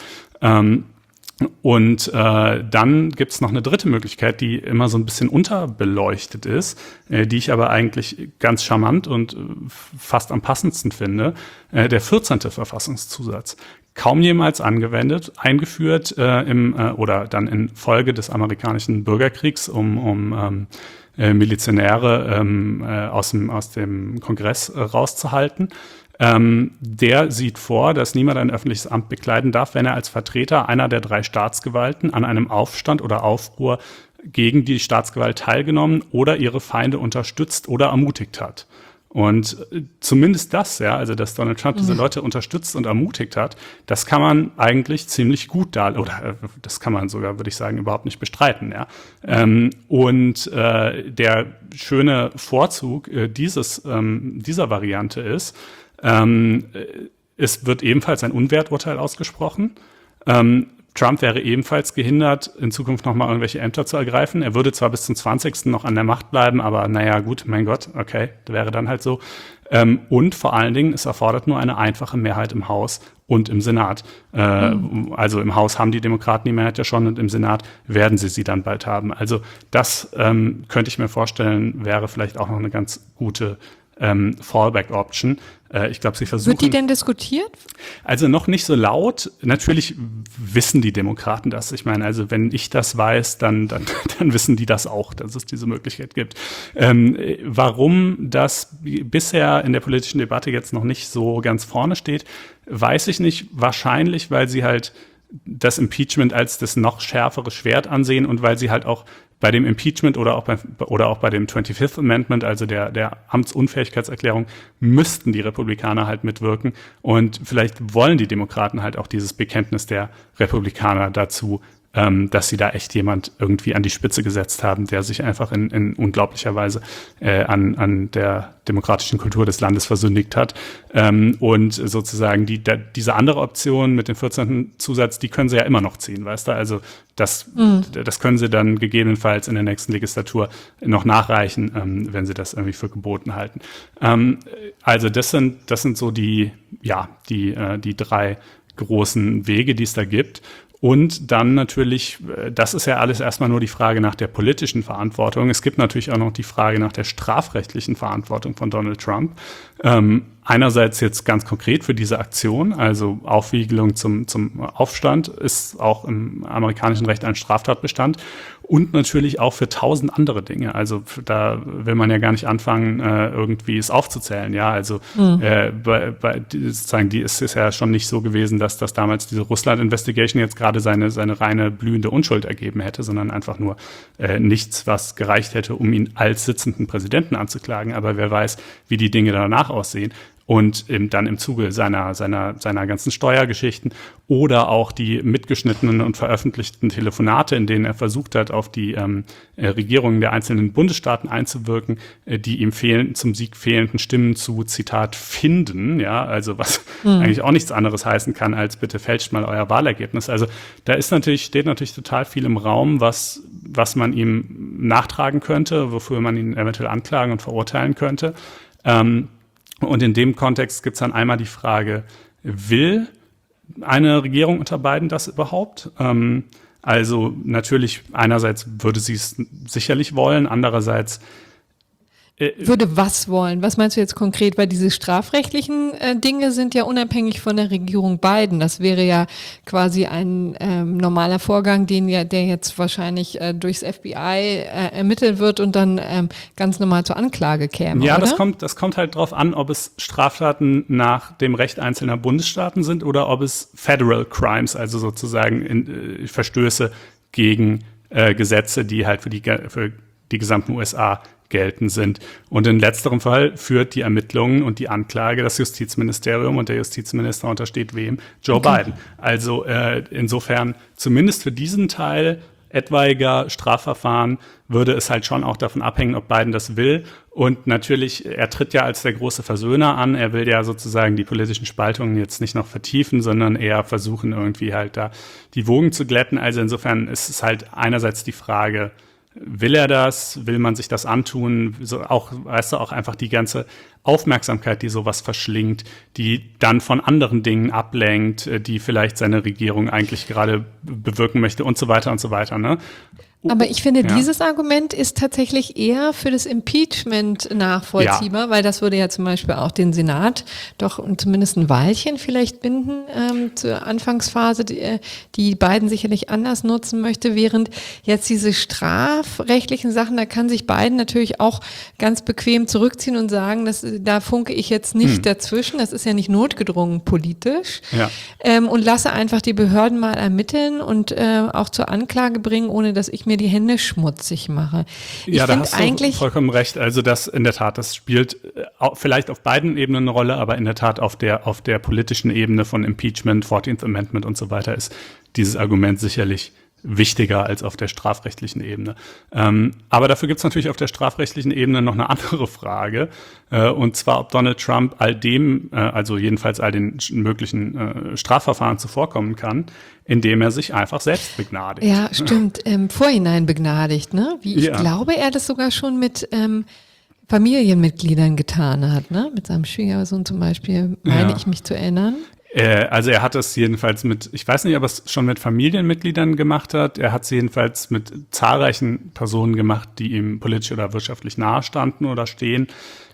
Und dann gibt's noch eine dritte Möglichkeit, die immer so ein bisschen unterbeleuchtet ist, die ich aber eigentlich ganz charmant und fast am passendsten finde, der 14. Verfassungszusatz. Kaum jemals angewendet, eingeführt oder dann in Folge des amerikanischen Bürgerkriegs, um Milizionäre aus dem Kongress rauszuhalten. Der sieht vor, dass niemand ein öffentliches Amt bekleiden darf, wenn er als Vertreter einer der 3 Staatsgewalten an einem Aufstand oder Aufruhr gegen die Staatsgewalt teilgenommen oder ihre Feinde unterstützt oder ermutigt hat. Und zumindest das, ja, also dass Donald Trump diese Leute unterstützt und ermutigt hat, das kann man eigentlich ziemlich gut das kann man sogar, würde ich sagen, überhaupt nicht bestreiten, ja. Der schöne Vorzug dieser Variante ist, es wird ebenfalls ein Unwerturteil ausgesprochen. Trump wäre ebenfalls gehindert, in Zukunft nochmal irgendwelche Ämter zu ergreifen. Er würde zwar bis zum 20. noch an der Macht bleiben, aber naja, gut, mein Gott, okay, wäre dann halt so. Und vor allen Dingen, es erfordert nur eine einfache Mehrheit im Haus und im Senat. Also im Haus haben die Demokraten die Mehrheit ja schon und im Senat werden sie dann bald haben. Also das könnte ich mir vorstellen, wäre vielleicht auch noch eine ganz gute Fallback-Option. Ich glaube, sie versuchen. Wird die denn diskutiert? Also noch nicht so laut. Natürlich wissen die Demokraten das. Ich meine, also wenn ich das weiß, dann wissen die das auch, dass es diese Möglichkeit gibt. Warum das bisher in der politischen Debatte jetzt noch nicht so ganz vorne steht, weiß ich nicht. Wahrscheinlich, weil sie halt das Impeachment als das noch schärfere Schwert ansehen und weil sie halt auch bei dem Impeachment oder auch bei dem 25th Amendment, also der Amtsunfähigkeitserklärung, müssten die Republikaner halt mitwirken. Und vielleicht wollen die Demokraten halt auch dieses Bekenntnis der Republikaner dazu, dass sie da echt jemand irgendwie an die Spitze gesetzt haben, der sich einfach in unglaublicher Weise an der demokratischen Kultur des Landes versündigt hat. Und sozusagen diese andere Option mit dem 14. Zusatz, die können sie ja immer noch ziehen, weißt du? Also das können sie dann gegebenenfalls in der nächsten Legislatur noch nachreichen, wenn sie das irgendwie für geboten halten. Also das sind so die 3 großen Wege, die es da gibt. Und dann natürlich, das ist ja alles erstmal nur die Frage nach der politischen Verantwortung. Es gibt natürlich auch noch die Frage nach der strafrechtlichen Verantwortung von Donald Trump. Einerseits jetzt ganz konkret für diese Aktion, also Aufwiegelung zum Aufstand, ist auch im amerikanischen Recht ein Straftatbestand. Und natürlich auch für 1000 andere Dinge. Also da will man ja gar nicht anfangen, irgendwie es aufzuzählen. Ja, also sozusagen, es ist ja schon nicht so gewesen, dass das damals diese Russland-Investigation jetzt gerade seine reine blühende Unschuld ergeben hätte, sondern einfach nur nichts, was gereicht hätte, um ihn als sitzenden Präsidenten anzuklagen. Aber wer weiß, wie die Dinge danach aussehen. Und dann im Zuge seiner ganzen Steuergeschichten oder auch die mitgeschnittenen und veröffentlichten Telefonate, in denen er versucht hat, auf die Regierungen der einzelnen Bundesstaaten einzuwirken, die ihm zum Sieg fehlenden Stimmen zu, Zitat, finden, ja, also was eigentlich auch nichts anderes heißen kann, als bitte fälscht mal euer Wahlergebnis. Also da steht natürlich total viel im Raum, was man ihm nachtragen könnte, wofür man ihn eventuell anklagen und verurteilen könnte. Und in dem Kontext gibt es dann einmal die Frage, will eine Regierung unter Biden das überhaupt? Also natürlich, einerseits würde sie es sicherlich wollen, andererseits würde was wollen? Was meinst du jetzt konkret? Weil diese strafrechtlichen Dinge sind ja unabhängig von der Regierung Biden. Das wäre ja quasi ein normaler Vorgang, der jetzt wahrscheinlich durchs FBI ermittelt wird und dann ganz normal zur Anklage käme. Ja, oder? Das kommt halt drauf an, ob es Straftaten nach dem Recht einzelner Bundesstaaten sind oder ob es Federal Crimes, also sozusagen Verstöße gegen Gesetze, die halt für die gesamten USA gelten sind. Und in letzterem Fall führt die Ermittlungen und die Anklage das Justizministerium und der Justizminister untersteht wem? Joe Biden. Also insofern zumindest für diesen Teil etwaiger Strafverfahren würde es halt schon auch davon abhängen, ob Biden das will. Und natürlich, er tritt ja als der große Versöhner an. Er will ja sozusagen die politischen Spaltungen jetzt nicht noch vertiefen, sondern eher versuchen, irgendwie halt da die Wogen zu glätten. Also insofern ist es halt einerseits die Frage, will er das? Will man sich das antun? So auch, weißt du, auch einfach die ganze Aufmerksamkeit, die sowas verschlingt, die dann von anderen Dingen ablenkt, die vielleicht seine Regierung eigentlich gerade bewirken möchte und so weiter, ne? Aber ich finde, dieses Argument ist tatsächlich eher für das Impeachment nachvollziehbar, weil das würde ja zum Beispiel auch den Senat doch zumindest ein Weilchen vielleicht binden zur Anfangsphase, die Biden sicherlich anders nutzen möchte, während jetzt diese strafrechtlichen Sachen, da kann sich Biden natürlich auch ganz bequem zurückziehen und sagen, da funke ich jetzt nicht dazwischen, das ist ja nicht notgedrungen politisch, und lasse einfach die Behörden mal ermitteln und auch zur Anklage bringen, ohne dass ich mir die Hände schmutzig mache. Ja, da hast du vollkommen recht. Also das in der Tat, das spielt vielleicht auf beiden Ebenen eine Rolle, aber in der Tat auf der politischen Ebene von Impeachment, 14th Amendment und so weiter ist dieses Argument sicherlich wichtiger als auf der strafrechtlichen Ebene. Aber dafür gibt es natürlich auf der strafrechtlichen Ebene noch eine andere Frage, und zwar, ob Donald Trump all dem, also jedenfalls all den möglichen Strafverfahren zuvorkommen kann, indem er sich einfach selbst begnadigt. Ja, stimmt. Vorhinein begnadigt, ne? Wie ich glaube, er das sogar schon mit Familienmitgliedern getan hat, ne? Mit seinem Schwiegersohn zum Beispiel, meine ich mich zu erinnern. Also er hat es jedenfalls ich weiß nicht, ob er es schon mit Familienmitgliedern gemacht hat. Er hat es jedenfalls mit zahlreichen Personen gemacht, die ihm politisch oder wirtschaftlich nahestanden oder stehen.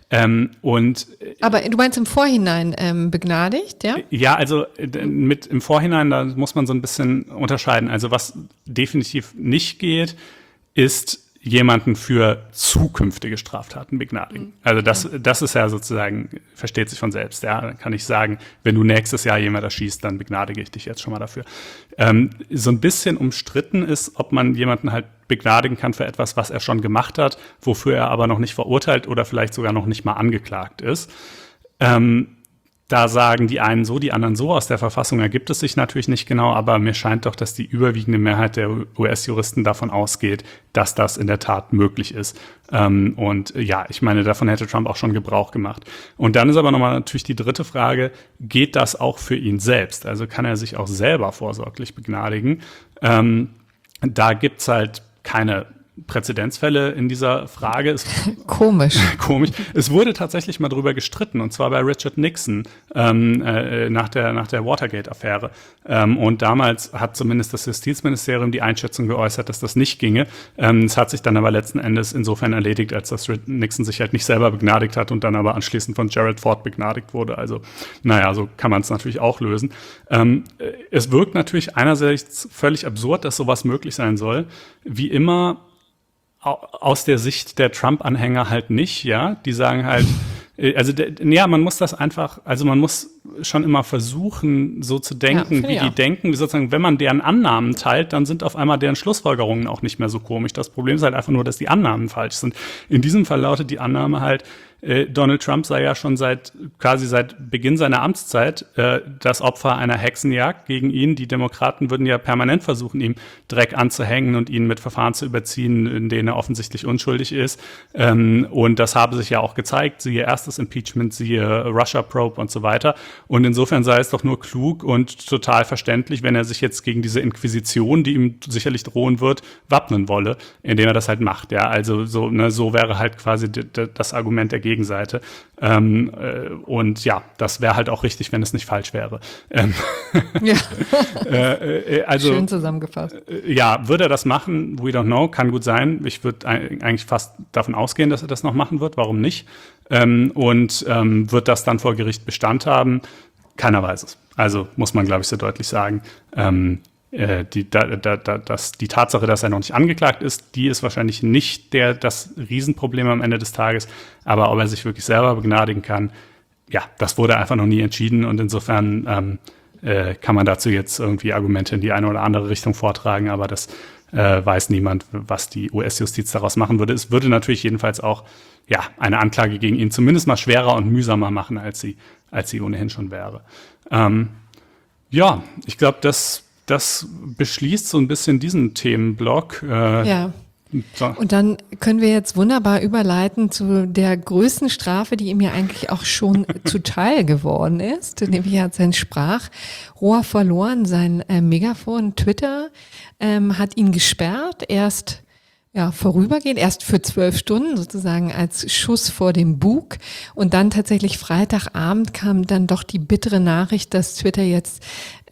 Aber du meinst im Vorhinein begnadigt, ja? Ja, also mit im Vorhinein, da muss man so ein bisschen unterscheiden. Also was definitiv nicht geht, ist jemanden für zukünftige Straftaten begnadigen. Also das ist ja sozusagen, versteht sich von selbst. Ja, dann kann ich sagen, wenn du nächstes Jahr jemand erschießt, dann begnadige ich dich jetzt schon mal dafür. So ein bisschen umstritten ist, ob man jemanden halt begnadigen kann für etwas, was er schon gemacht hat, wofür er aber noch nicht verurteilt oder vielleicht sogar noch nicht mal angeklagt ist. Da sagen die einen so, die anderen so. Aus der Verfassung ergibt es sich natürlich nicht genau, aber mir scheint doch, dass die überwiegende Mehrheit der US-Juristen davon ausgeht, dass das in der Tat möglich ist. Und ja, ich meine, davon hätte Trump auch schon Gebrauch gemacht. Und dann ist aber nochmal natürlich die dritte Frage, geht das auch für ihn selbst? Also kann er sich auch selber vorsorglich begnadigen? Da gibt's halt keine Präzedenzfälle in dieser Frage. Komisch. Es wurde tatsächlich mal drüber gestritten, und zwar bei Richard Nixon nach der Watergate-Affäre. Und damals hat zumindest das Justizministerium die Einschätzung geäußert, dass das nicht ginge. Es hat sich dann aber letzten Endes insofern erledigt, als dass Nixon sich halt nicht selber begnadigt hat und dann aber anschließend von Gerald Ford begnadigt wurde. Also, naja, so kann man es natürlich auch lösen. Es wirkt natürlich einerseits völlig absurd, dass sowas möglich sein soll. Wie immer aus der Sicht der Trump-Anhänger halt nicht, ja. Die sagen halt, man muss das einfach, also man muss schon immer versuchen, so zu denken, wie die denken. Sozusagen, wenn man deren Annahmen teilt, dann sind auf einmal deren Schlussfolgerungen auch nicht mehr so komisch. Das Problem ist halt einfach nur, dass die Annahmen falsch sind. In diesem Fall lautet die Annahme halt, Donald Trump sei ja schon seit Beginn seiner Amtszeit das Opfer einer Hexenjagd gegen ihn. Die Demokraten würden ja permanent versuchen, ihm Dreck anzuhängen und ihn mit Verfahren zu überziehen, in denen er offensichtlich unschuldig ist. Und das habe sich ja auch gezeigt, siehe erstes Impeachment, siehe Russia Probe und so weiter. Und insofern sei es doch nur klug und total verständlich, wenn er sich jetzt gegen diese Inquisition, die ihm sicherlich drohen wird, wappnen wolle, indem er das halt macht. Ja, also so wäre halt quasi das Argument der Gegenseite. Und ja, das wäre halt auch richtig, wenn es nicht falsch wäre. Also, schön zusammengefasst. Ja, würde er das machen? We don't know, kann gut sein. Ich würde eigentlich fast davon ausgehen, dass er das noch machen wird. Warum nicht? Wird das dann vor Gericht Bestand haben? Keiner weiß es. Also muss man, glaube ich, so deutlich sagen. Die Tatsache, dass er noch nicht angeklagt ist, die ist wahrscheinlich nicht das Riesenproblem am Ende des Tages. Aber ob er sich wirklich selber begnadigen kann, ja, das wurde einfach noch nie entschieden. Und insofern kann man dazu jetzt irgendwie Argumente in die eine oder andere Richtung vortragen. Aber das weiß niemand, was die US-Justiz daraus machen würde. Es würde natürlich jedenfalls auch eine Anklage gegen ihn zumindest mal schwerer und mühsamer machen, als sie ohnehin schon wäre. Ich glaube, das das beschließt so ein bisschen diesen Themenblock. Ja. So. Und dann können wir jetzt wunderbar überleiten zu der größten Strafe, die ihm ja eigentlich auch schon zuteil geworden ist. Nämlich er hat sein Sprachrohr verloren, sein Megafon. Twitter hat ihn gesperrt, erst vorübergehend, erst für 12 Stunden sozusagen als Schuss vor dem Bug. Und dann tatsächlich Freitagabend kam dann doch die bittere Nachricht, dass Twitter jetzt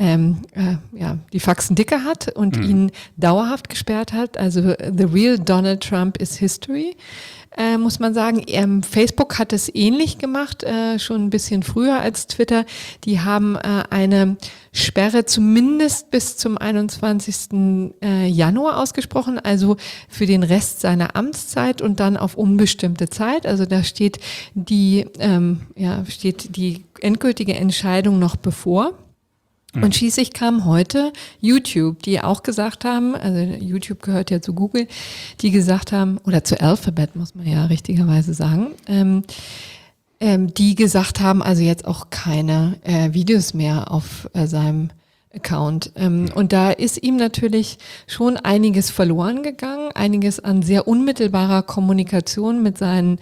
die Faxen dicke hat und ihn dauerhaft gesperrt hat. Also the real Donald Trump is history, muss man sagen. Facebook hat es ähnlich gemacht, schon ein bisschen früher als Twitter. Die haben eine Sperre zumindest bis zum 21. Januar ausgesprochen, also für den Rest seiner Amtszeit und dann auf unbestimmte Zeit. Also da steht die endgültige Entscheidung noch bevor. Und schließlich kam heute YouTube, die auch gesagt haben, also YouTube gehört ja zu Google, die gesagt haben, oder zu Alphabet muss man ja richtigerweise sagen, die gesagt haben, also jetzt auch keine Videos mehr auf seinem Account. Und da ist ihm natürlich schon einiges verloren gegangen, einiges an sehr unmittelbarer Kommunikation mit seinen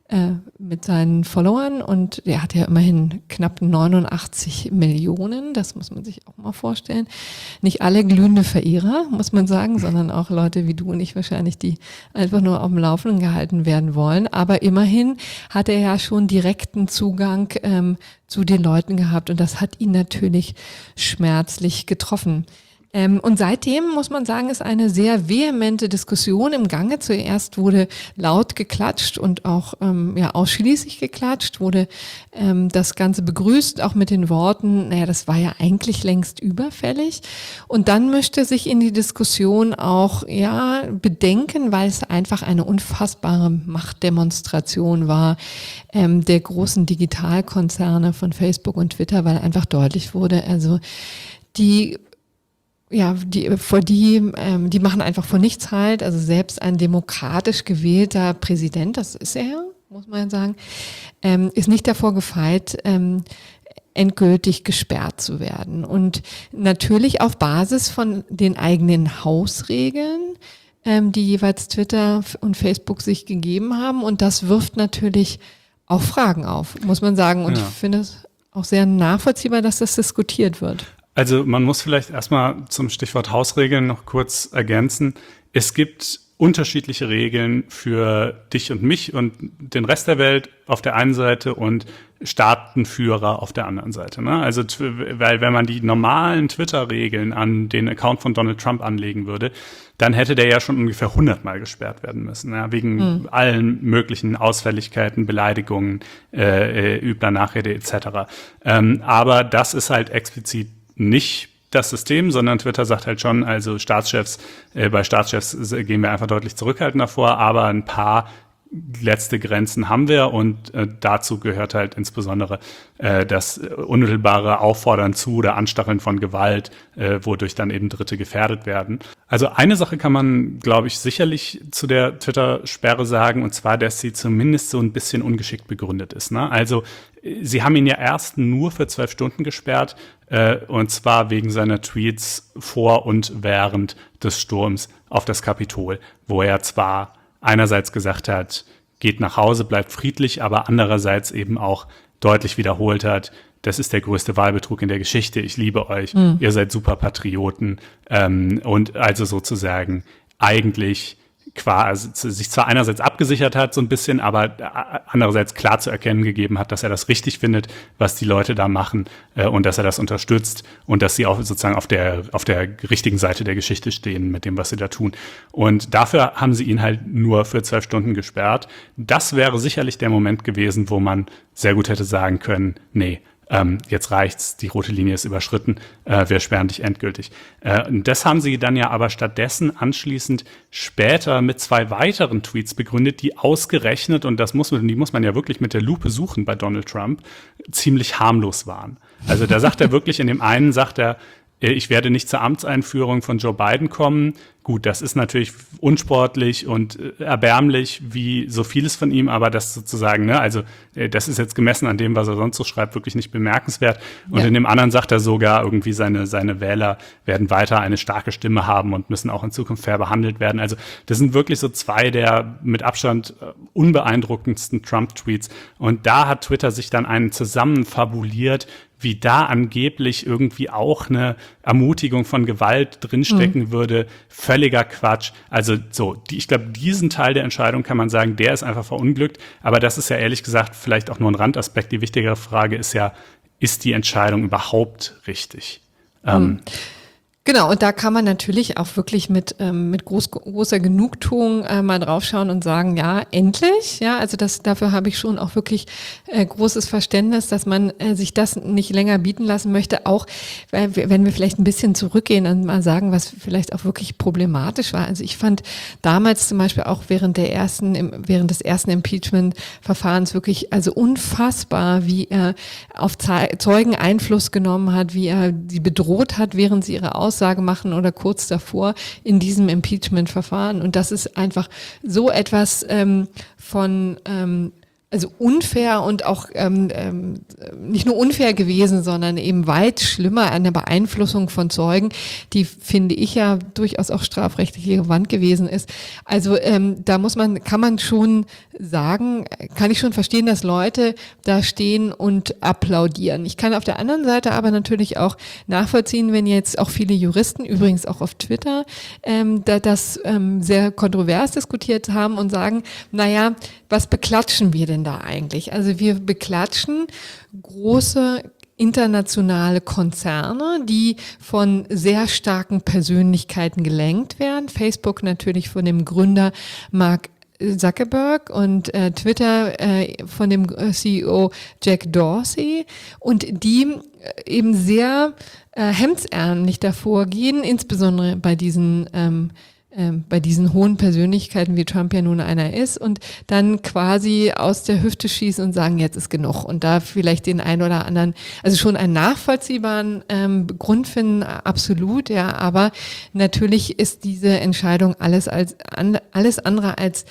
Followern, und er hat ja immerhin knapp 89 Millionen, das muss man sich auch mal vorstellen. Nicht alle glühende Verehrer, muss man sagen, sondern auch Leute wie du und ich wahrscheinlich, die einfach nur auf dem Laufenden gehalten werden wollen. Aber immerhin hat er ja schon direkten Zugang zu den Leuten gehabt, und das hat ihn natürlich schmerzlich getroffen. Und seitdem, muss man sagen, ist eine sehr vehemente Diskussion im Gange. Zuerst wurde laut geklatscht und auch ausschließlich geklatscht, wurde das Ganze begrüßt, auch mit den Worten, das war ja eigentlich längst überfällig. Und dann mischte sich in die Diskussion auch Bedenken, weil es einfach eine unfassbare Machtdemonstration war der großen Digitalkonzerne von Facebook und Twitter, weil einfach deutlich wurde, also die machen einfach vor nichts halt. Also selbst ein demokratisch gewählter Präsident, das ist er, muss man sagen, ist nicht davor gefeit, endgültig gesperrt zu werden. Und natürlich auf Basis von den eigenen Hausregeln, die jeweils Twitter und Facebook sich gegeben haben. Und das wirft natürlich auch Fragen auf, muss man sagen. Und ich finde es auch sehr nachvollziehbar, dass das diskutiert wird. Also man muss vielleicht erstmal zum Stichwort Hausregeln noch kurz ergänzen. Es gibt unterschiedliche Regeln für dich und mich und den Rest der Welt auf der einen Seite und Staatenführer auf der anderen Seite. Ne? Also, weil wenn man die normalen Twitter-Regeln an den Account von Donald Trump anlegen würde, dann hätte der ja schon ungefähr 100-mal gesperrt werden müssen, wegen allen möglichen Ausfälligkeiten, Beleidigungen, übler Nachrede etc. Aber das ist halt explizit nicht das System, sondern Twitter sagt halt schon, also bei Staatschefs gehen wir einfach deutlich zurückhaltender vor, aber ein paar letzte Grenzen haben wir, und dazu gehört halt insbesondere das unmittelbare Auffordern zu oder Anstacheln von Gewalt, wodurch dann eben Dritte gefährdet werden. Also eine Sache kann man, glaube ich, sicherlich zu der Twitter-Sperre sagen, und zwar, dass sie zumindest so ein bisschen ungeschickt begründet ist. Ne? Also sie haben ihn ja erst nur für 12 Stunden gesperrt, und zwar wegen seiner Tweets vor und während des Sturms auf das Kapitol, wo er zwar einerseits gesagt hat, geht nach Hause, bleibt friedlich, aber andererseits eben auch deutlich wiederholt hat, das ist der größte Wahlbetrug in der Geschichte, ich liebe euch, ihr seid super Patrioten, und also sozusagen eigentlich quasi sich zwar einerseits abgesichert hat so ein bisschen, aber andererseits klar zu erkennen gegeben hat, dass er das richtig findet, was die Leute da machen, und dass er das unterstützt und dass sie auch sozusagen auf der richtigen Seite der Geschichte stehen mit dem, was sie da tun. Und dafür haben sie ihn halt nur für 12 Stunden gesperrt. Das wäre sicherlich der Moment gewesen, wo man sehr gut hätte sagen können, nee, jetzt reicht's, die rote Linie ist überschritten, wir sperren dich endgültig. Das haben sie dann ja aber stattdessen anschließend später mit 2 weiteren Tweets begründet, die ausgerechnet, und die muss man ja wirklich mit der Lupe suchen bei Donald Trump, ziemlich harmlos waren. Also da sagt er wirklich, in dem einen sagt er, ich werde nicht zur Amtseinführung von Joe Biden kommen, gut, das ist natürlich unsportlich und erbärmlich, wie so vieles von ihm, aber das sozusagen, ne, also das ist jetzt gemessen an dem, was er sonst so schreibt, wirklich nicht bemerkenswert. Und in dem anderen sagt er sogar, irgendwie seine Wähler werden weiter eine starke Stimme haben und müssen auch in Zukunft fair behandelt werden. Also das sind wirklich so zwei der mit Abstand unbeeindruckendsten Trump-Tweets. Und da hat Twitter sich dann einen zusammenfabuliert, wie da angeblich irgendwie auch eine Ermutigung von Gewalt drinstecken würde. Völliger Quatsch. Also ich glaube, diesen Teil der Entscheidung kann man sagen, der ist einfach verunglückt. Aber das ist ja ehrlich gesagt vielleicht auch nur ein Randaspekt. Die wichtigere Frage ist ja, ist die Entscheidung überhaupt richtig? Genau, und da kann man natürlich auch wirklich mit großer Genugtuung mal draufschauen und sagen, ja, endlich, ja, also dafür habe ich schon auch wirklich großes Verständnis, dass man sich das nicht länger bieten lassen möchte, auch wenn wir vielleicht ein bisschen zurückgehen und mal sagen, was vielleicht auch wirklich problematisch war. Also ich fand damals zum Beispiel auch während des ersten Impeachment-Verfahrens wirklich also unfassbar, wie er auf Zeugen Einfluss genommen hat, wie er sie bedroht hat, während sie ihre Aussage machen oder kurz davor in diesem Impeachment-Verfahren. Und das ist einfach so etwas also unfair und auch nicht nur unfair gewesen, sondern eben weit schlimmer, eine Beeinflussung von Zeugen, die, finde ich, ja durchaus auch strafrechtlich relevant gewesen ist. Also kann man schon sagen, kann ich schon verstehen, dass Leute da stehen und applaudieren. Ich kann auf der anderen Seite aber natürlich auch nachvollziehen, wenn jetzt auch viele Juristen, übrigens auch auf Twitter, das sehr kontrovers diskutiert haben und sagen, naja, was beklatschen wir denn da eigentlich? Also wir beklatschen große internationale Konzerne, die von sehr starken Persönlichkeiten gelenkt werden. Facebook natürlich von dem Gründer Mark Zuckerberg und Twitter von dem CEO Jack Dorsey, und die eben sehr hemdsärmlich davor gehen, insbesondere bei diesen hohen Persönlichkeiten, wie Trump ja nun einer ist, und dann quasi aus der Hüfte schießen und sagen, jetzt ist genug. Und da vielleicht den einen oder anderen, also schon einen nachvollziehbaren Grund finden, absolut, ja, aber natürlich ist diese Entscheidung alles andere als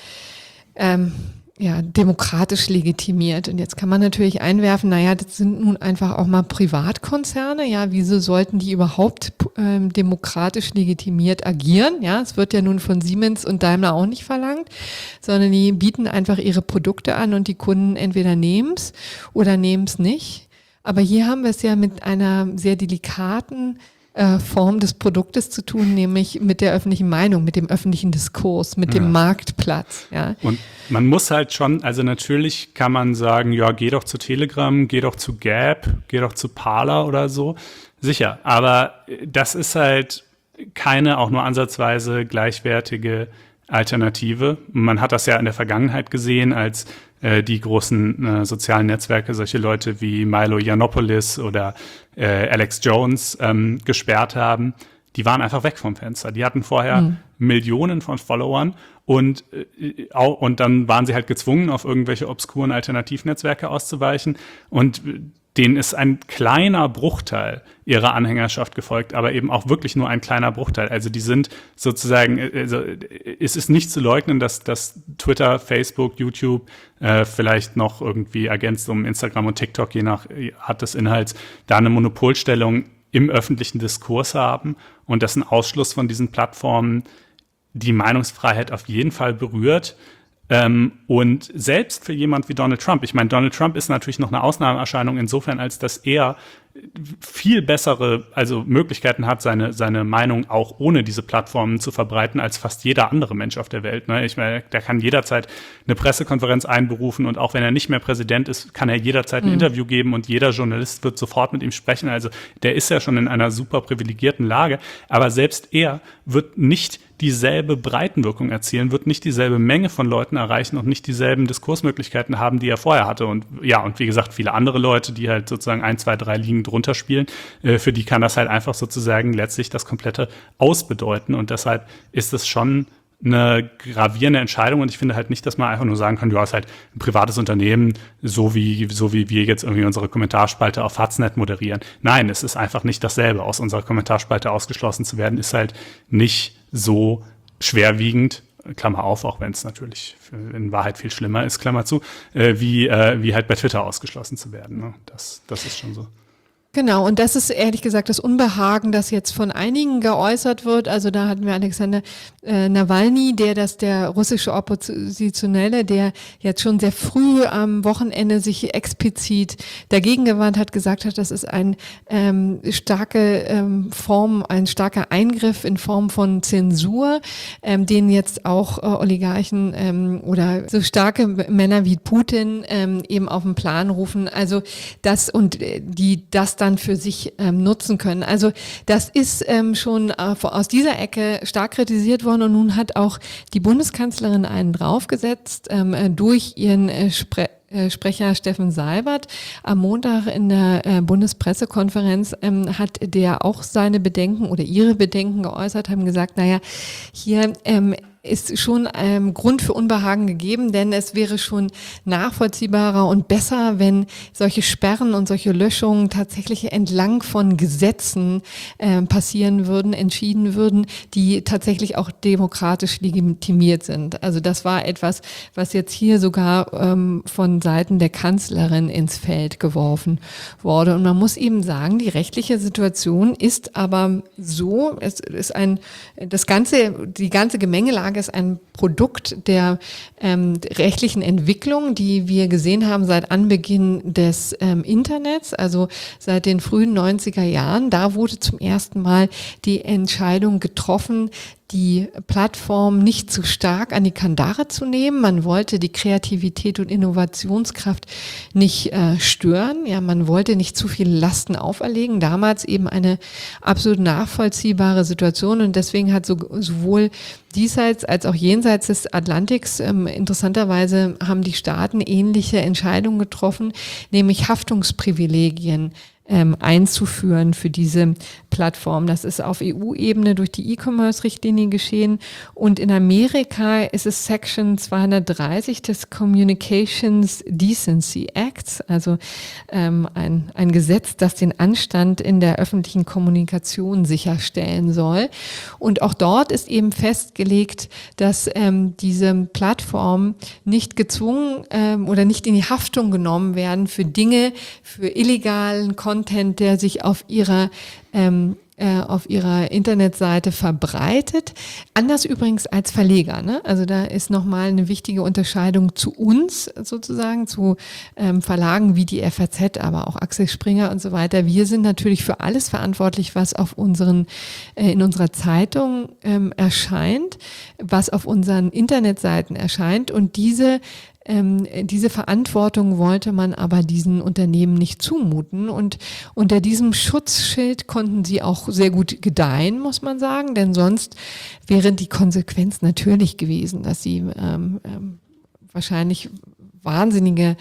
demokratisch legitimiert. Und jetzt kann man natürlich einwerfen, naja, das sind nun einfach auch mal Privatkonzerne, ja, wieso sollten die überhaupt demokratisch legitimiert agieren? Ja, es wird ja nun von Siemens und Daimler auch nicht verlangt, sondern die bieten einfach ihre Produkte an und die Kunden entweder nehmen's oder nehmen's nicht. Aber hier haben wir es ja mit einer sehr delikaten Form des Produktes zu tun, nämlich mit der öffentlichen Meinung, mit dem öffentlichen Diskurs, mit dem Marktplatz. Ja. Und man muss halt schon, also natürlich kann man sagen, ja, geh doch zu Telegram, geh doch zu Gap, geh doch zu Parler oder so. Sicher, aber das ist halt keine auch nur ansatzweise gleichwertige Alternative. Man hat das ja in der Vergangenheit gesehen, als die großen sozialen Netzwerke solche Leute wie Milo Yiannopoulos oder Alex Jones gesperrt haben. Die waren einfach weg vom Fenster. Die hatten vorher Millionen von Followern und dann waren sie halt gezwungen, auf irgendwelche obskuren Alternativnetzwerke auszuweichen, und denen ist ein kleiner Bruchteil ihrer Anhängerschaft gefolgt, aber eben auch wirklich nur ein kleiner Bruchteil. Also die sind sozusagen, also es ist nicht zu leugnen, dass Twitter, Facebook, YouTube vielleicht noch irgendwie ergänzt um Instagram und TikTok, je nach Art des Inhalts, da eine Monopolstellung im öffentlichen Diskurs haben und dass ein Ausschluss von diesen Plattformen die Meinungsfreiheit auf jeden Fall berührt. Und selbst für jemand wie Donald Trump, ich meine, Donald Trump ist natürlich noch eine Ausnahmeerscheinung insofern, als dass er viel bessere, also Möglichkeiten hat, seine Meinung auch ohne diese Plattformen zu verbreiten, als fast jeder andere Mensch auf der Welt. Ne? Ich meine, der kann jederzeit eine Pressekonferenz einberufen, und auch wenn er nicht mehr Präsident ist, kann er jederzeit ein Interview geben und jeder Journalist wird sofort mit ihm sprechen. Also der ist ja schon in einer super privilegierten Lage, aber selbst er wird nicht dieselbe Breitenwirkung erzielen, wird nicht dieselbe Menge von Leuten erreichen und nicht dieselben Diskursmöglichkeiten haben, die er vorher hatte. Und ja, und wie gesagt, viele andere Leute, die halt sozusagen 1, 2, 3 Ligen drunter spielen, für die kann das halt einfach sozusagen letztlich das komplette Ausbedeuten. Und deshalb ist es schon eine gravierende Entscheidung und ich finde halt nicht, dass man einfach nur sagen kann, du hast halt ein privates Unternehmen, so wie wir jetzt irgendwie unsere Kommentarspalte auf Faznet moderieren. Nein, es ist einfach nicht dasselbe. Aus unserer Kommentarspalte ausgeschlossen zu werden, ist halt nicht so schwerwiegend, Klammer auf, auch wenn es natürlich in Wahrheit viel schlimmer ist, Klammer zu, wie halt bei Twitter ausgeschlossen zu werden. Ne? Das ist schon so. Genau, und das ist ehrlich gesagt das Unbehagen, das jetzt von einigen geäußert wird. Also da hatten wir Alexander Nawalny, der russische Oppositionelle, der jetzt schon sehr früh am Wochenende sich explizit dagegen gewandt hat, gesagt hat, das ist ein starker Eingriff in Form von Zensur, den jetzt auch Oligarchen oder so starke Männer wie Putin eben auf den Plan rufen. Also das und die das dann für sich nutzen können. Also das ist schon aus dieser Ecke stark kritisiert worden und nun hat auch die Bundeskanzlerin einen draufgesetzt durch ihren Sprecher Steffen Seibert. Am Montag in der Bundespressekonferenz hat der auch seine Bedenken oder ihre Bedenken geäußert, haben gesagt, naja, hier ist schon Grund für Unbehagen gegeben, denn es wäre schon nachvollziehbarer und besser, wenn solche Sperren und solche Löschungen tatsächlich entlang von Gesetzen passieren würden, entschieden würden, die tatsächlich auch demokratisch legitimiert sind. Also das war etwas, was jetzt hier sogar von Seiten der Kanzlerin ins Feld geworfen wurde. Und man muss eben sagen, die rechtliche Situation ist aber so, es ist die ganze Gemengelage ist ein Produkt der rechtlichen Entwicklung, die wir gesehen haben seit Anbeginn des Internets, also seit den frühen 90er Jahren. Da wurde zum ersten Mal die Entscheidung getroffen, die Plattform nicht zu stark an die Kandare zu nehmen. Man wollte die Kreativität und Innovationskraft nicht stören. Ja, man wollte nicht zu viele Lasten auferlegen. Damals eben eine absolut nachvollziehbare Situation und deswegen hat sowohl diesseits als auch jenseits des Atlantiks interessanterweise haben die Staaten ähnliche Entscheidungen getroffen, nämlich Haftungsprivilegien einzuführen für diese Plattform. Das ist auf EU-Ebene durch die E-Commerce-Richtlinie geschehen und in Amerika ist es Section 230 des Communications Decency Acts, also ein Gesetz, das den Anstand in der öffentlichen Kommunikation sicherstellen soll. Und auch dort ist eben festgelegt, dass diese Plattformen nicht gezwungen oder nicht in die Haftung genommen werden für Dinge, für illegalen Content, der sich auf ihrer Internetseite verbreitet. Anders übrigens als Verleger, ne? Also da ist nochmal eine wichtige Unterscheidung zu uns sozusagen, zu Verlagen wie die FAZ, aber auch Axel Springer und so weiter. Wir sind natürlich für alles verantwortlich, was auf in unserer Zeitung erscheint, was auf unseren Internetseiten erscheint und diese Verantwortung wollte man aber diesen Unternehmen nicht zumuten und unter diesem Schutzschild konnten sie auch sehr gut gedeihen, muss man sagen, denn sonst wäre die Konsequenz natürlich gewesen, dass sie wahrscheinlich wahnsinnige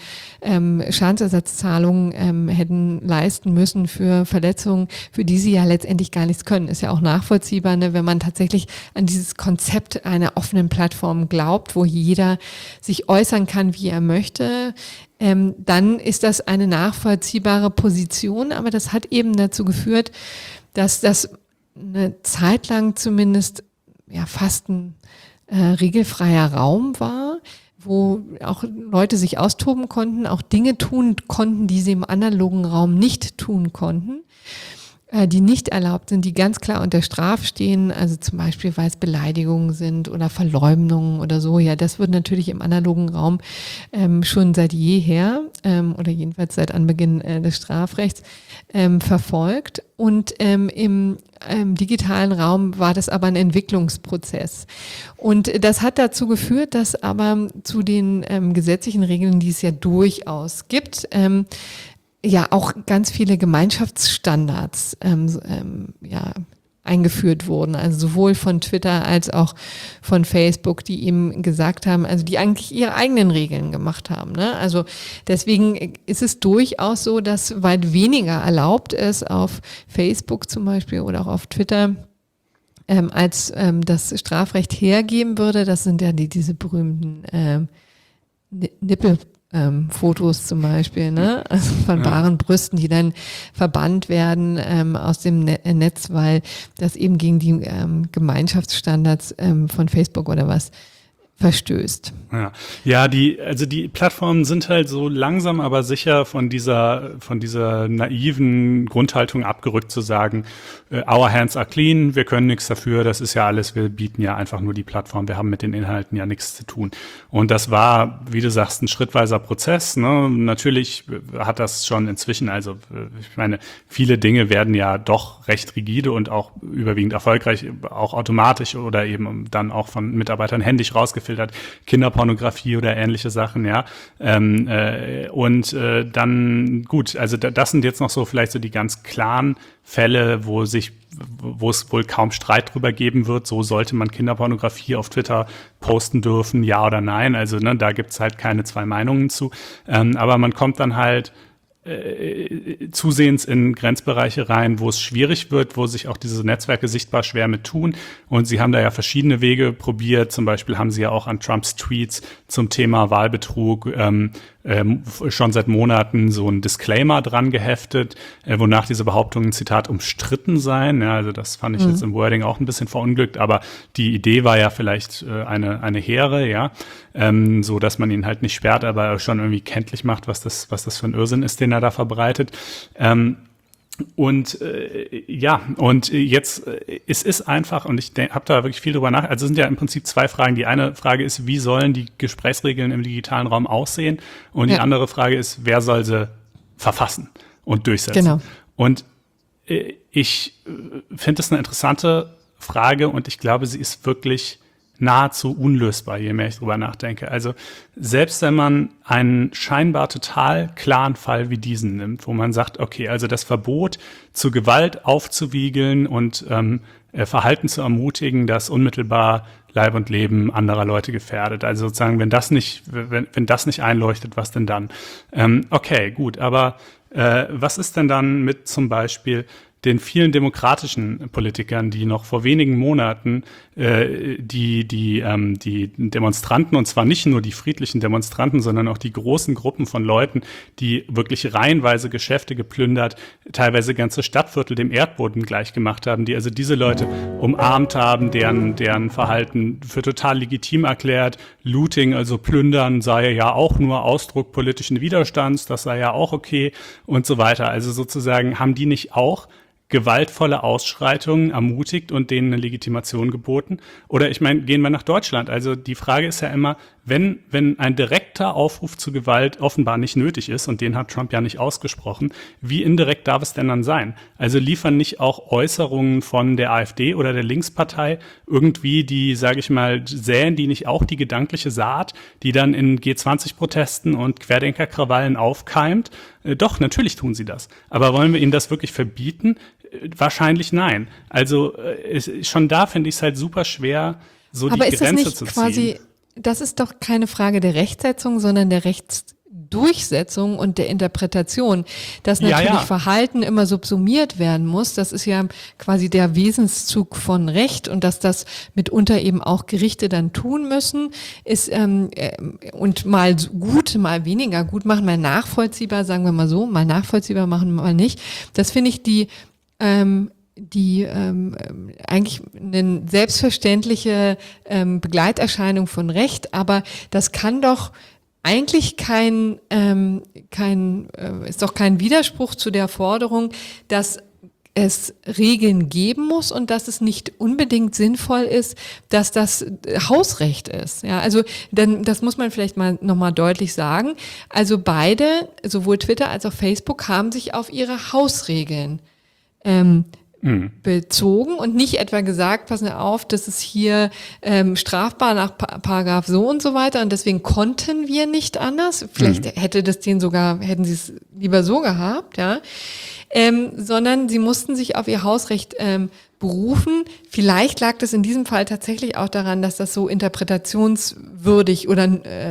Schadensersatzzahlungen hätten leisten müssen für Verletzungen, für die sie ja letztendlich gar nichts können. Ist ja auch nachvollziehbar, ne, wenn man tatsächlich an dieses Konzept einer offenen Plattform glaubt, wo jeder sich äußern kann, wie er möchte, dann ist das eine nachvollziehbare Position, aber das hat eben dazu geführt, dass das eine Zeit lang zumindest ja fast ein regelfreier Raum war, wo auch Leute sich austoben konnten, auch Dinge tun konnten, die sie im analogen Raum nicht tun konnten, die nicht erlaubt sind, die ganz klar unter Strafe stehen, also zum Beispiel, weil es Beleidigungen sind oder Verleumdungen oder so. Ja, das wird natürlich im analogen Raum schon seit jeher oder jedenfalls seit Anbeginn des Strafrechts verfolgt. Und im digitalen Raum war das aber ein Entwicklungsprozess. Und das hat dazu geführt, dass aber zu den gesetzlichen Regeln, die es ja durchaus gibt, ja auch ganz viele Gemeinschaftsstandards eingeführt wurden, also sowohl von Twitter als auch von Facebook, die eben gesagt haben, also die eigentlich ihre eigenen Regeln gemacht haben, ne? Also deswegen ist es durchaus so, dass weit weniger erlaubt ist auf Facebook zum Beispiel oder auch auf Twitter, als das Strafrecht hergeben würde, das sind ja diese berühmten Nippelfotos zum Beispiel, ne? Also von wahren Brüsten, die dann verbannt werden aus dem Netz, weil das eben gegen die Gemeinschaftsstandards von Facebook oder was verstößt. Ja, die Plattformen sind halt so langsam, aber sicher von dieser naiven Grundhaltung abgerückt zu sagen, our hands are clean, wir können nichts dafür, das ist ja alles, wir bieten ja einfach nur die Plattform, wir haben mit den Inhalten ja nichts zu tun. Und das war, wie du sagst, ein schrittweiser Prozess, ne? Natürlich hat das schon inzwischen, also ich meine, viele Dinge werden ja doch recht rigide und auch überwiegend erfolgreich, auch automatisch oder eben dann auch von Mitarbeitern händisch rausgefiltert, Kinderpornografie oder ähnliche Sachen, ja. Dann, gut, also das sind jetzt noch so vielleicht so die ganz klaren Fälle, wo es wohl kaum Streit drüber geben wird, so sollte man Kinderpornografie auf Twitter posten dürfen, ja oder nein. Also ne, da gibt's halt keine zwei Meinungen zu. Aber man kommt dann halt zusehends in Grenzbereiche rein, wo es schwierig wird, wo sich auch diese Netzwerke sichtbar schwer mit tun. Und sie haben da ja verschiedene Wege probiert. Zum Beispiel haben sie ja auch an Trumps Tweets zum Thema Wahlbetrug schon seit Monaten so ein Disclaimer dran geheftet, wonach diese Behauptungen, Zitat, umstritten seien. Ja, also das fand ich jetzt im Wording auch ein bisschen verunglückt, aber die Idee war ja vielleicht eine hehre, ja, so dass man ihn halt nicht sperrt, aber schon irgendwie kenntlich macht, was das für ein Irrsinn ist, den er da verbreitet. Und jetzt, es ist einfach, und ich habe da wirklich viel drüber nach, also es sind ja im Prinzip zwei Fragen. Die eine Frage ist, wie sollen die Gesprächsregeln im digitalen Raum aussehen? Und die andere Frage ist, wer soll sie verfassen und durchsetzen? Genau. Und ich finde es eine interessante Frage und ich glaube, sie ist wirklich nahezu unlösbar, je mehr ich drüber nachdenke. Also selbst wenn man einen scheinbar total klaren Fall wie diesen nimmt, wo man sagt, okay, also das Verbot zu Gewalt aufzuwiegeln und Verhalten zu ermutigen, das unmittelbar Leib und Leben anderer Leute gefährdet. Also sozusagen, wenn das nicht einleuchtet, was denn dann? Okay, gut, aber was ist denn dann mit zum Beispiel den vielen demokratischen Politikern, die noch vor wenigen Monaten die Demonstranten, und zwar nicht nur die friedlichen Demonstranten, sondern auch die großen Gruppen von Leuten, die wirklich reihenweise Geschäfte geplündert, teilweise ganze Stadtviertel dem Erdboden gleichgemacht haben, die also diese Leute umarmt haben, deren Verhalten für total legitim erklärt. Looting, also Plündern, sei ja auch nur Ausdruck politischen Widerstands, das sei ja auch okay und so weiter. Also sozusagen haben die nicht auch gewaltvolle Ausschreitungen ermutigt und denen eine Legitimation geboten? Oder ich meine, gehen wir nach Deutschland. Also die Frage ist ja immer, wenn ein direkter Aufruf zu Gewalt offenbar nicht nötig ist, und den hat Trump ja nicht ausgesprochen, wie indirekt darf es denn dann sein? Also liefern nicht auch Äußerungen von der AfD oder der Linkspartei irgendwie die, sage ich mal, säen die nicht auch die gedankliche Saat, die dann in G20-Protesten und Querdenkerkrawallen aufkeimt? Doch, natürlich tun sie das. Aber wollen wir ihnen das wirklich verbieten? Wahrscheinlich nein. Also schon da finde ich es halt super schwer, so aber die Grenze zu ziehen. Das ist doch keine Frage der Rechtsetzung, sondern der Rechtsdurchsetzung und der Interpretation, dass natürlich Verhalten immer subsumiert werden muss. Das ist ja quasi der Wesenszug von Recht, und dass das mitunter eben auch Gerichte dann tun müssen, ist und mal gut, mal weniger gut machen, mal nachvollziehbar, sagen wir mal so, mal nachvollziehbar machen, mal nicht. Das finde ich eigentlich eine selbstverständliche Begleiterscheinung von Recht, aber das kann doch eigentlich ist doch kein Widerspruch zu der Forderung, dass es Regeln geben muss und dass es nicht unbedingt sinnvoll ist, dass das Hausrecht ist. Ja, also das muss man vielleicht mal nochmal deutlich sagen. Also beide, sowohl Twitter als auch Facebook, haben sich auf ihre Hausregeln bezogen und nicht etwa gesagt, passen Sie auf, das ist hier strafbar nach Paragraph so und so weiter und deswegen konnten wir nicht anders. Vielleicht hätten Sie es lieber so gehabt, ja. sondern sie mussten sich auf ihr Hausrecht berufen. Vielleicht lag das in diesem Fall tatsächlich auch daran, dass das so interpretationswürdig oder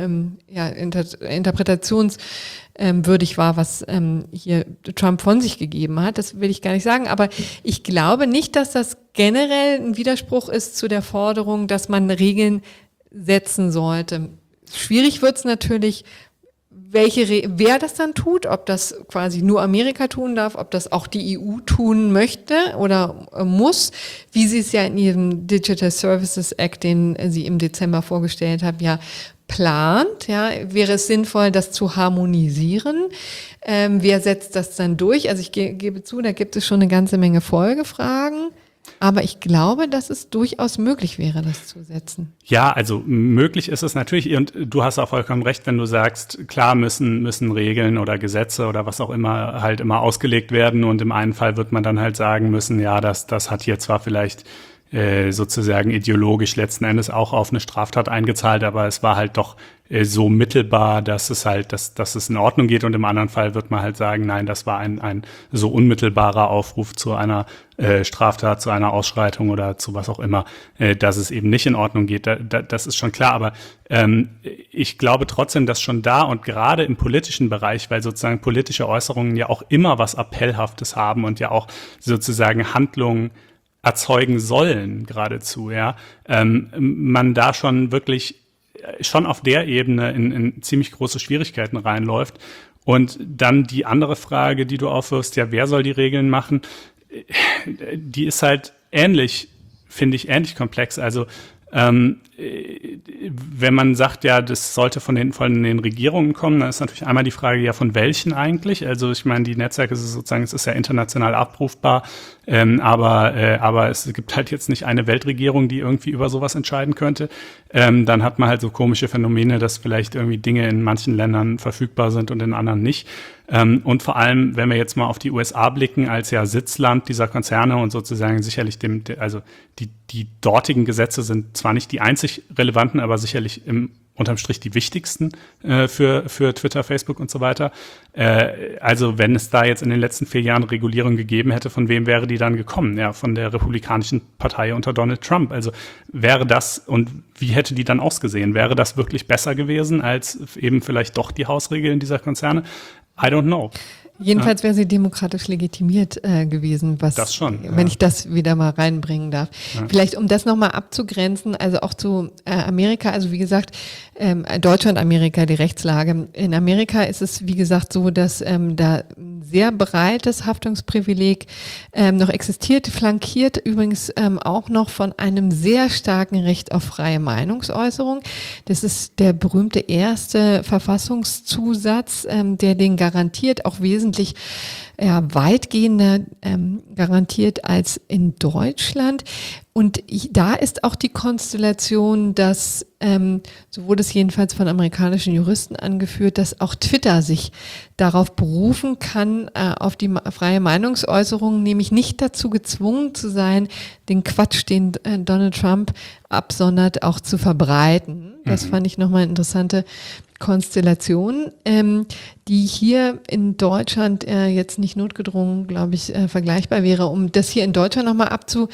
interpretationswürdig war, was hier Trump von sich gegeben hat. Das will ich gar nicht sagen, aber ich glaube nicht, dass das generell ein Widerspruch ist zu der Forderung, dass man Regeln setzen sollte. Schwierig wird es natürlich, wer das dann tut, ob das quasi nur Amerika tun darf, ob das auch die EU tun möchte oder muss, wie sie es ja in ihrem Digital Services Act, den sie im Dezember vorgestellt hat, ja plant. Ja, wäre es sinnvoll, das zu harmonisieren? Wer setzt das dann durch? Also ich gebe zu, da gibt es schon eine ganze Menge Folgefragen. Aber ich glaube, dass es durchaus möglich wäre, das zu setzen. Ja, also möglich ist es natürlich. Und du hast auch vollkommen recht, wenn du sagst, klar müssen Regeln oder Gesetze oder was auch immer halt immer ausgelegt werden. Und im einen Fall wird man dann halt sagen müssen, ja, das hat hier zwar vielleicht sozusagen ideologisch letzten Endes auch auf eine Straftat eingezahlt, aber es war halt doch so mittelbar, dass es halt, dass es in Ordnung geht, und im anderen Fall wird man halt sagen, nein, das war ein so unmittelbarer Aufruf zu einer Straftat, zu einer Ausschreitung oder zu was auch immer, dass es eben nicht in Ordnung geht. Das ist schon klar, aber ich glaube trotzdem, dass schon da und gerade im politischen Bereich, weil sozusagen politische Äußerungen ja auch immer was Appellhaftes haben und ja auch sozusagen Handlungen erzeugen sollen geradezu, ja, man da schon wirklich schon auf der Ebene in ziemlich große Schwierigkeiten reinläuft. Und dann die andere Frage, die du aufwirfst, ja, wer soll die Regeln machen? Die ist halt ähnlich komplex. Also wenn man sagt, ja, das sollte von den Regierungen kommen, dann ist natürlich einmal die Frage, ja, von welchen eigentlich? Also ich meine, die Netzwerke, es ist ja international abrufbar, aber es gibt halt jetzt nicht eine Weltregierung, die irgendwie über sowas entscheiden könnte. Dann hat man halt so komische Phänomene, dass vielleicht irgendwie Dinge in manchen Ländern verfügbar sind und in anderen nicht. Und vor allem, wenn wir jetzt mal auf die USA blicken, als ja Sitzland dieser Konzerne und sozusagen sicherlich die dortigen Gesetze sind zwar nicht die einzig relevanten, aber sicherlich unterm Strich die wichtigsten für Twitter, Facebook und so weiter. Also wenn es da jetzt in den letzten 4 Jahren Regulierung gegeben hätte, von wem wäre die dann gekommen? Ja, von der Republikanischen Partei unter Donald Trump. Also wäre das, und wie hätte die dann ausgesehen? Wäre das wirklich besser gewesen als eben vielleicht doch die Hausregeln dieser Konzerne? I don't know. Jedenfalls wäre sie demokratisch legitimiert gewesen, das schon, wenn ich das wieder mal reinbringen darf. Ja. Vielleicht, um das nochmal abzugrenzen, also auch zu Amerika, also wie gesagt, Deutschland, Amerika, die Rechtslage. In Amerika ist es, wie gesagt, so, dass da ein sehr breites Haftungsprivileg noch existiert, flankiert übrigens auch noch von einem sehr starken Recht auf freie Meinungsäußerung. Das ist der berühmte erste Verfassungszusatz, der den garantiert, auch wesentlich weitgehender garantiert als in Deutschland. Und da ist auch die Konstellation, dass, so wurde es jedenfalls von amerikanischen Juristen angeführt, dass auch Twitter sich darauf berufen kann, auf die freie Meinungsäußerung, nämlich nicht dazu gezwungen zu sein, den Quatsch, den Donald Trump absondert, auch zu verbreiten. Das fand ich nochmal eine interessante Konstellation, die hier in Deutschland jetzt nicht notgedrungen, glaube ich, vergleichbar wäre. Um das hier in Deutschland nochmal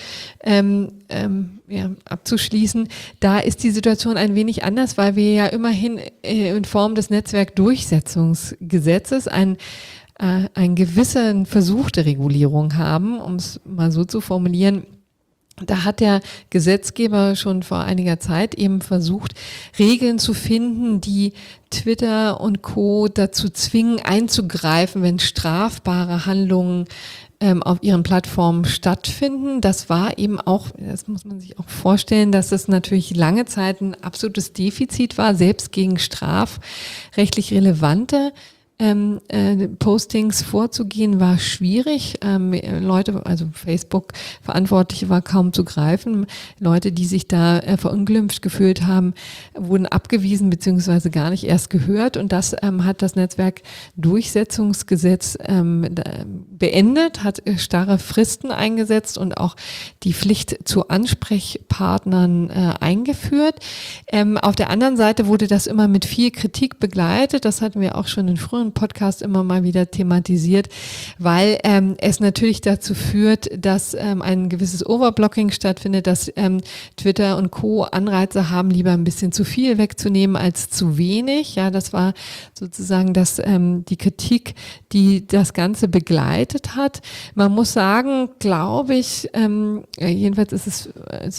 abzuschließen, da ist die Situation ein wenig anders, weil wir ja immerhin in Form des Netzwerkdurchsetzungsgesetzes einen gewissen Versuch der Regulierung haben, um es mal so zu formulieren. Da hat der Gesetzgeber schon vor einiger Zeit eben versucht, Regeln zu finden, die Twitter und Co. dazu zwingen, einzugreifen, wenn strafbare Handlungen auf ihren Plattformen stattfinden. Das war eben auch, das muss man sich auch vorstellen, dass es natürlich lange Zeit ein absolutes Defizit war, selbst gegen strafrechtlich relevante Postings vorzugehen, war schwierig. Leute, also Facebook-Verantwortliche war kaum zu greifen. Leute, die sich da verunglimpft gefühlt haben, wurden abgewiesen bzw. gar nicht erst gehört. Und das hat das Netzwerkdurchsetzungsgesetz beendet, hat starre Fristen eingesetzt und auch die Pflicht zu Ansprechpartnern eingeführt. Auf der anderen Seite wurde das immer mit viel Kritik begleitet. Das hatten wir auch schon in früheren anderen Podcasts immer mal wieder thematisiert, weil es natürlich dazu führt, dass ein gewisses Overblocking stattfindet, dass Twitter und Co. Anreize haben, lieber ein bisschen zu viel wegzunehmen als zu wenig. Ja, das war sozusagen die Kritik, die das Ganze begleitet hat. Man muss sagen, glaube ich, jedenfalls ist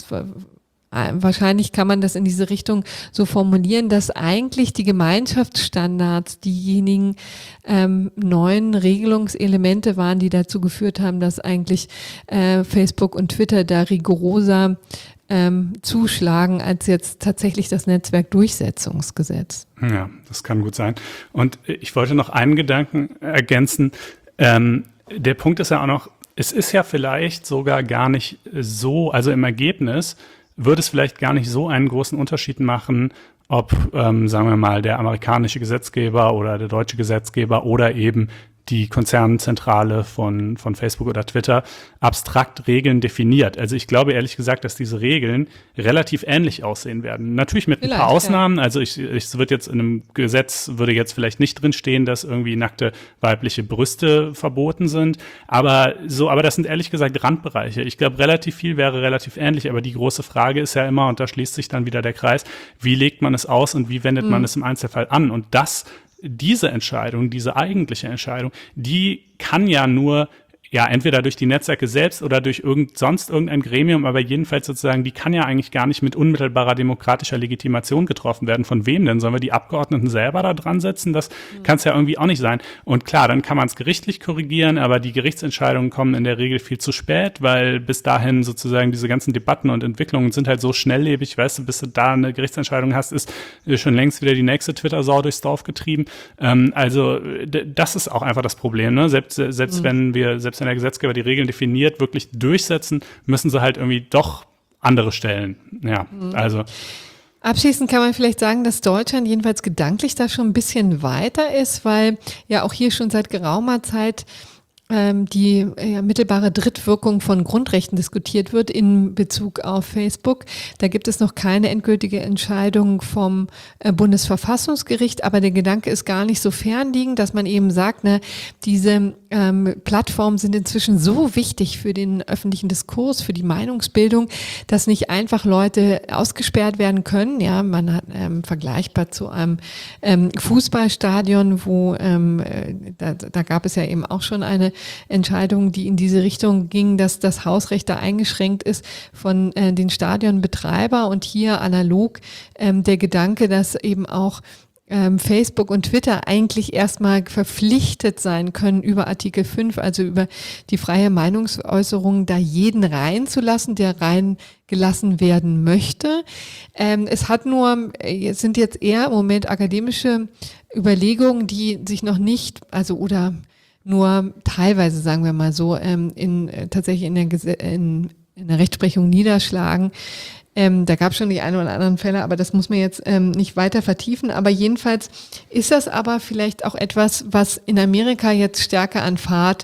wahrscheinlich kann man das in diese Richtung so formulieren, dass eigentlich die Gemeinschaftsstandards diejenigen neuen Regelungselemente waren, die dazu geführt haben, dass eigentlich Facebook und Twitter da rigoroser zuschlagen als jetzt tatsächlich das Netzwerkdurchsetzungsgesetz. Ja, das kann gut sein. Und ich wollte noch einen Gedanken ergänzen. Der Punkt ist ja auch noch, es ist ja vielleicht sogar gar nicht so, also im Ergebnis würde es vielleicht gar nicht so einen großen Unterschied machen, ob, sagen wir mal, der amerikanische Gesetzgeber oder der deutsche Gesetzgeber oder eben die Konzernzentrale von Facebook oder Twitter abstrakt Regeln definiert. Also ich glaube ehrlich gesagt, dass diese Regeln relativ ähnlich aussehen werden. Natürlich mit ein paar Ausnahmen. Ja. Also es wird jetzt in einem Gesetz, würde jetzt vielleicht nicht drinstehen, dass irgendwie nackte weibliche Brüste verboten sind. Aber das sind ehrlich gesagt Randbereiche. Ich glaube, relativ viel wäre relativ ähnlich. Aber die große Frage ist ja immer, und da schließt sich dann wieder der Kreis, wie legt man es aus und wie wendet man es im Einzelfall an? Und diese Entscheidung, diese eigentliche Entscheidung, die kann ja nur entweder durch die Netzwerke selbst oder durch sonst irgendein Gremium, aber jedenfalls sozusagen, die kann ja eigentlich gar nicht mit unmittelbarer demokratischer Legitimation getroffen werden. Von wem denn? Sollen wir die Abgeordneten selber da dran setzen? Das kann es ja irgendwie auch nicht sein. Und klar, dann kann man es gerichtlich korrigieren, aber die Gerichtsentscheidungen kommen in der Regel viel zu spät, weil bis dahin sozusagen diese ganzen Debatten und Entwicklungen sind halt so schnelllebig, weißt du, bis du da eine Gerichtsentscheidung hast, ist schon längst wieder die nächste Twitter-Sau durchs Dorf getrieben. Also das ist auch einfach das Problem, ne? Selbst wenn der Gesetzgeber die Regeln definiert, wirklich durchsetzen, müssen sie halt irgendwie doch andere stellen. Ja, also. Abschließend kann man vielleicht sagen, dass Deutschland jedenfalls gedanklich da schon ein bisschen weiter ist, weil ja auch hier schon seit geraumer Zeit die mittelbare Drittwirkung von Grundrechten diskutiert wird in Bezug auf Facebook. Da gibt es noch keine endgültige Entscheidung vom Bundesverfassungsgericht, aber der Gedanke ist gar nicht so fernliegend, dass man eben sagt, diese Plattformen sind inzwischen so wichtig für den öffentlichen Diskurs, für die Meinungsbildung, dass nicht einfach Leute ausgesperrt werden können. Ja, man hat vergleichbar zu einem Fußballstadion, wo da gab es ja eben auch schon eine Entscheidung, die in diese Richtung ging, dass das Hausrecht da eingeschränkt ist von den Stadionbetreiber und hier analog der Gedanke, dass eben auch Facebook und Twitter eigentlich erstmal verpflichtet sein können, über Artikel 5, also über die freie Meinungsäußerung, da jeden reinzulassen, der reingelassen werden möchte. Es sind jetzt eher im Moment akademische Überlegungen, die sich noch nicht, oder nur teilweise, sagen wir mal so, tatsächlich in der Rechtsprechung niederschlagen. Da gab es schon die einen oder anderen Fälle, aber das muss man jetzt nicht weiter vertiefen. Aber jedenfalls ist das aber vielleicht auch etwas, was in Amerika jetzt stärker an Fahrt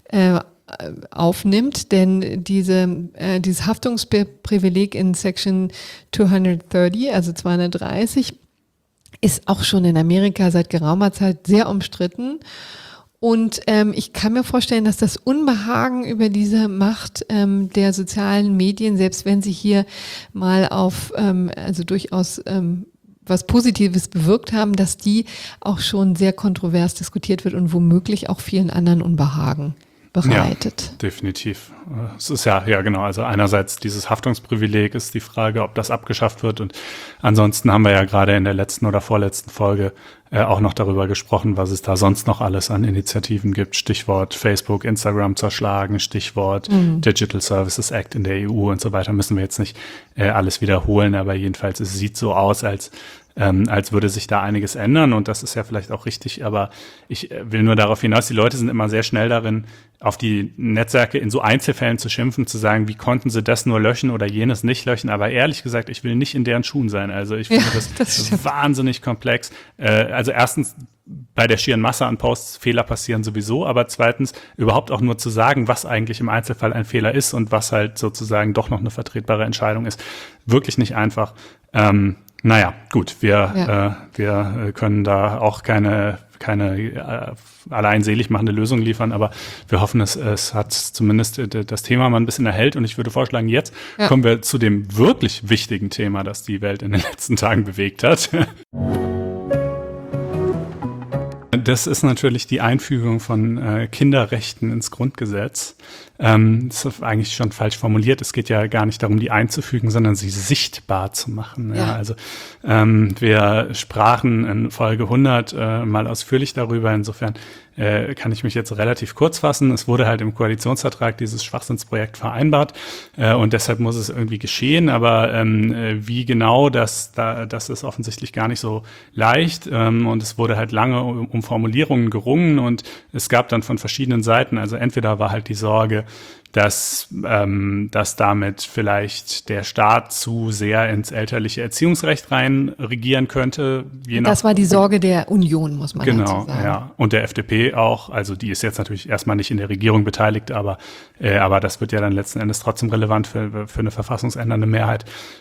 aufnimmt, denn dieses Haftungsprivileg in Section 230, also 230, ist auch schon in Amerika seit geraumer Zeit sehr umstritten. Und ich kann mir vorstellen, dass das Unbehagen über diese Macht der sozialen Medien, selbst wenn sie hier mal auf durchaus was Positives bewirkt haben, dass die auch schon sehr kontrovers diskutiert wird und womöglich auch vielen anderen Unbehagen bereitet. Ja, definitiv. Es ist ja genau. Also einerseits dieses Haftungsprivileg ist die Frage, ob das abgeschafft wird, und ansonsten haben wir ja gerade in der letzten oder vorletzten Folge auch noch darüber gesprochen, was es da sonst noch alles an Initiativen gibt. Stichwort Facebook, Instagram zerschlagen, Stichwort Digital Services Act in der EU und so weiter. Müssen wir jetzt nicht alles wiederholen, aber jedenfalls es sieht so aus, als würde sich da einiges ändern, und das ist ja vielleicht auch richtig, aber ich will nur darauf hinaus, die Leute sind immer sehr schnell darin, auf die Netzwerke in so Einzelfällen zu schimpfen, zu sagen, wie konnten sie das nur löschen oder jenes nicht löschen, aber ehrlich gesagt, ich will nicht in deren Schuhen sein, also ich finde das wahnsinnig komplex. Also erstens, bei der schieren Masse an Posts Fehler passieren sowieso, aber zweitens überhaupt auch nur zu sagen, was eigentlich im Einzelfall ein Fehler ist und was halt sozusagen doch noch eine vertretbare Entscheidung ist, wirklich nicht einfach. Naja, gut, wir können da auch keine allein selig machende Lösung liefern, aber wir hoffen, es hat zumindest das Thema mal ein bisschen erhellt und ich würde vorschlagen, jetzt kommen wir zu dem wirklich wichtigen Thema, das die Welt in den letzten Tagen bewegt hat. Das ist natürlich die Einfügung von Kinderrechten ins Grundgesetz. Das ist eigentlich schon falsch formuliert. Es geht ja gar nicht darum, die einzufügen, sondern sie sichtbar zu machen. Ja. Also wir sprachen in Folge 100 mal ausführlich darüber. Insofern kann ich mich jetzt relativ kurz fassen. Es wurde halt im Koalitionsvertrag dieses Schwachsinnsprojekt vereinbart und deshalb muss es irgendwie geschehen. Aber wie genau, das ist offensichtlich gar nicht so leicht. Und es wurde halt lange um Formulierungen gerungen und es gab dann von verschiedenen Seiten, also entweder war halt die Sorge, dass damit vielleicht der Staat zu sehr ins elterliche Erziehungsrecht rein regieren könnte. Das war die Sorge der Union, muss man dazu sagen. Genau, ja. Und der FDP auch. Also die ist jetzt natürlich erstmal nicht in der Regierung beteiligt, aber das wird ja dann letzten Endes trotzdem relevant für eine verfassungsändernde Mehrheit.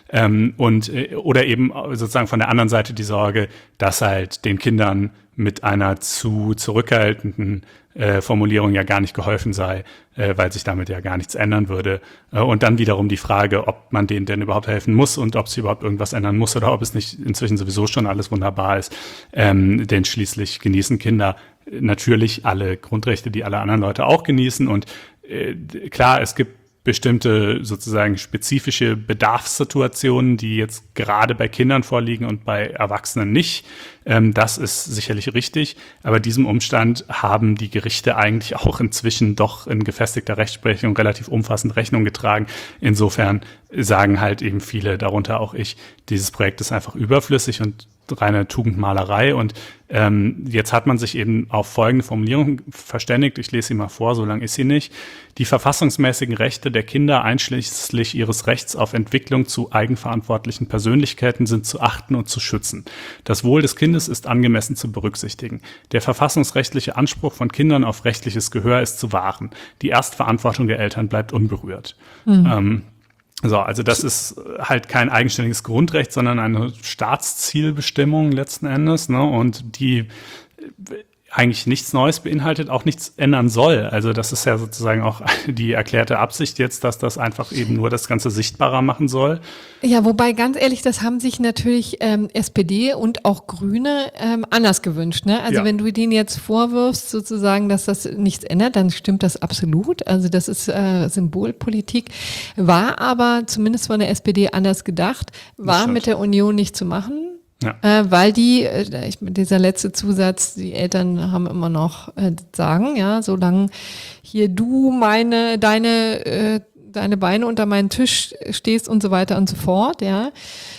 Oder eben sozusagen von der anderen Seite die Sorge, dass halt den Kindern mit einer zu zurückhaltenden Formulierung ja gar nicht geholfen sei, weil sich damit ja gar nichts ändern würde. Und dann wiederum die Frage, ob man denen denn überhaupt helfen muss und ob sie überhaupt irgendwas ändern muss oder ob es nicht inzwischen sowieso schon alles wunderbar ist. Denn schließlich genießen Kinder natürlich alle Grundrechte, die alle anderen Leute auch genießen. Und klar, es gibt bestimmte sozusagen spezifische Bedarfssituationen, die jetzt gerade bei Kindern vorliegen und bei Erwachsenen nicht. Das ist sicherlich richtig. Aber diesem Umstand haben die Gerichte eigentlich auch inzwischen doch in gefestigter Rechtsprechung relativ umfassend Rechnung getragen. Insofern sagen halt eben viele, darunter auch ich, dieses Projekt ist einfach überflüssig und reine Tugendmalerei. Und jetzt hat man sich eben auf folgende Formulierung verständigt. Ich lese sie mal vor, so lang ist sie nicht. Die verfassungsmäßigen Rechte der Kinder einschließlich ihres Rechts auf Entwicklung zu eigenverantwortlichen Persönlichkeiten sind zu achten und zu schützen. Das Wohl des Kindes ist angemessen zu berücksichtigen. Der verfassungsrechtliche Anspruch von Kindern auf rechtliches Gehör ist zu wahren. Die Erstverantwortung der Eltern bleibt unberührt. Also das ist halt kein eigenständiges Grundrecht, sondern eine Staatszielbestimmung letzten Endes, ne? Und die eigentlich nichts Neues beinhaltet, auch nichts ändern soll. Also das ist ja sozusagen auch die erklärte Absicht jetzt, dass das einfach eben nur das Ganze sichtbarer machen soll. Ja, wobei ganz ehrlich, das haben sich natürlich SPD und auch Grüne anders gewünscht. Ne? Also wenn du denen jetzt vorwirfst, sozusagen, dass das nichts ändert, dann stimmt das absolut. Also das ist Symbolpolitik, war aber zumindest von der SPD anders gedacht, war mit der Union nicht zu machen. Ja. Weil dieser letzte Zusatz, die Eltern haben immer noch sagen, ja, solange hier du deine Beine unter meinen Tisch stehst und so weiter und so fort, ja.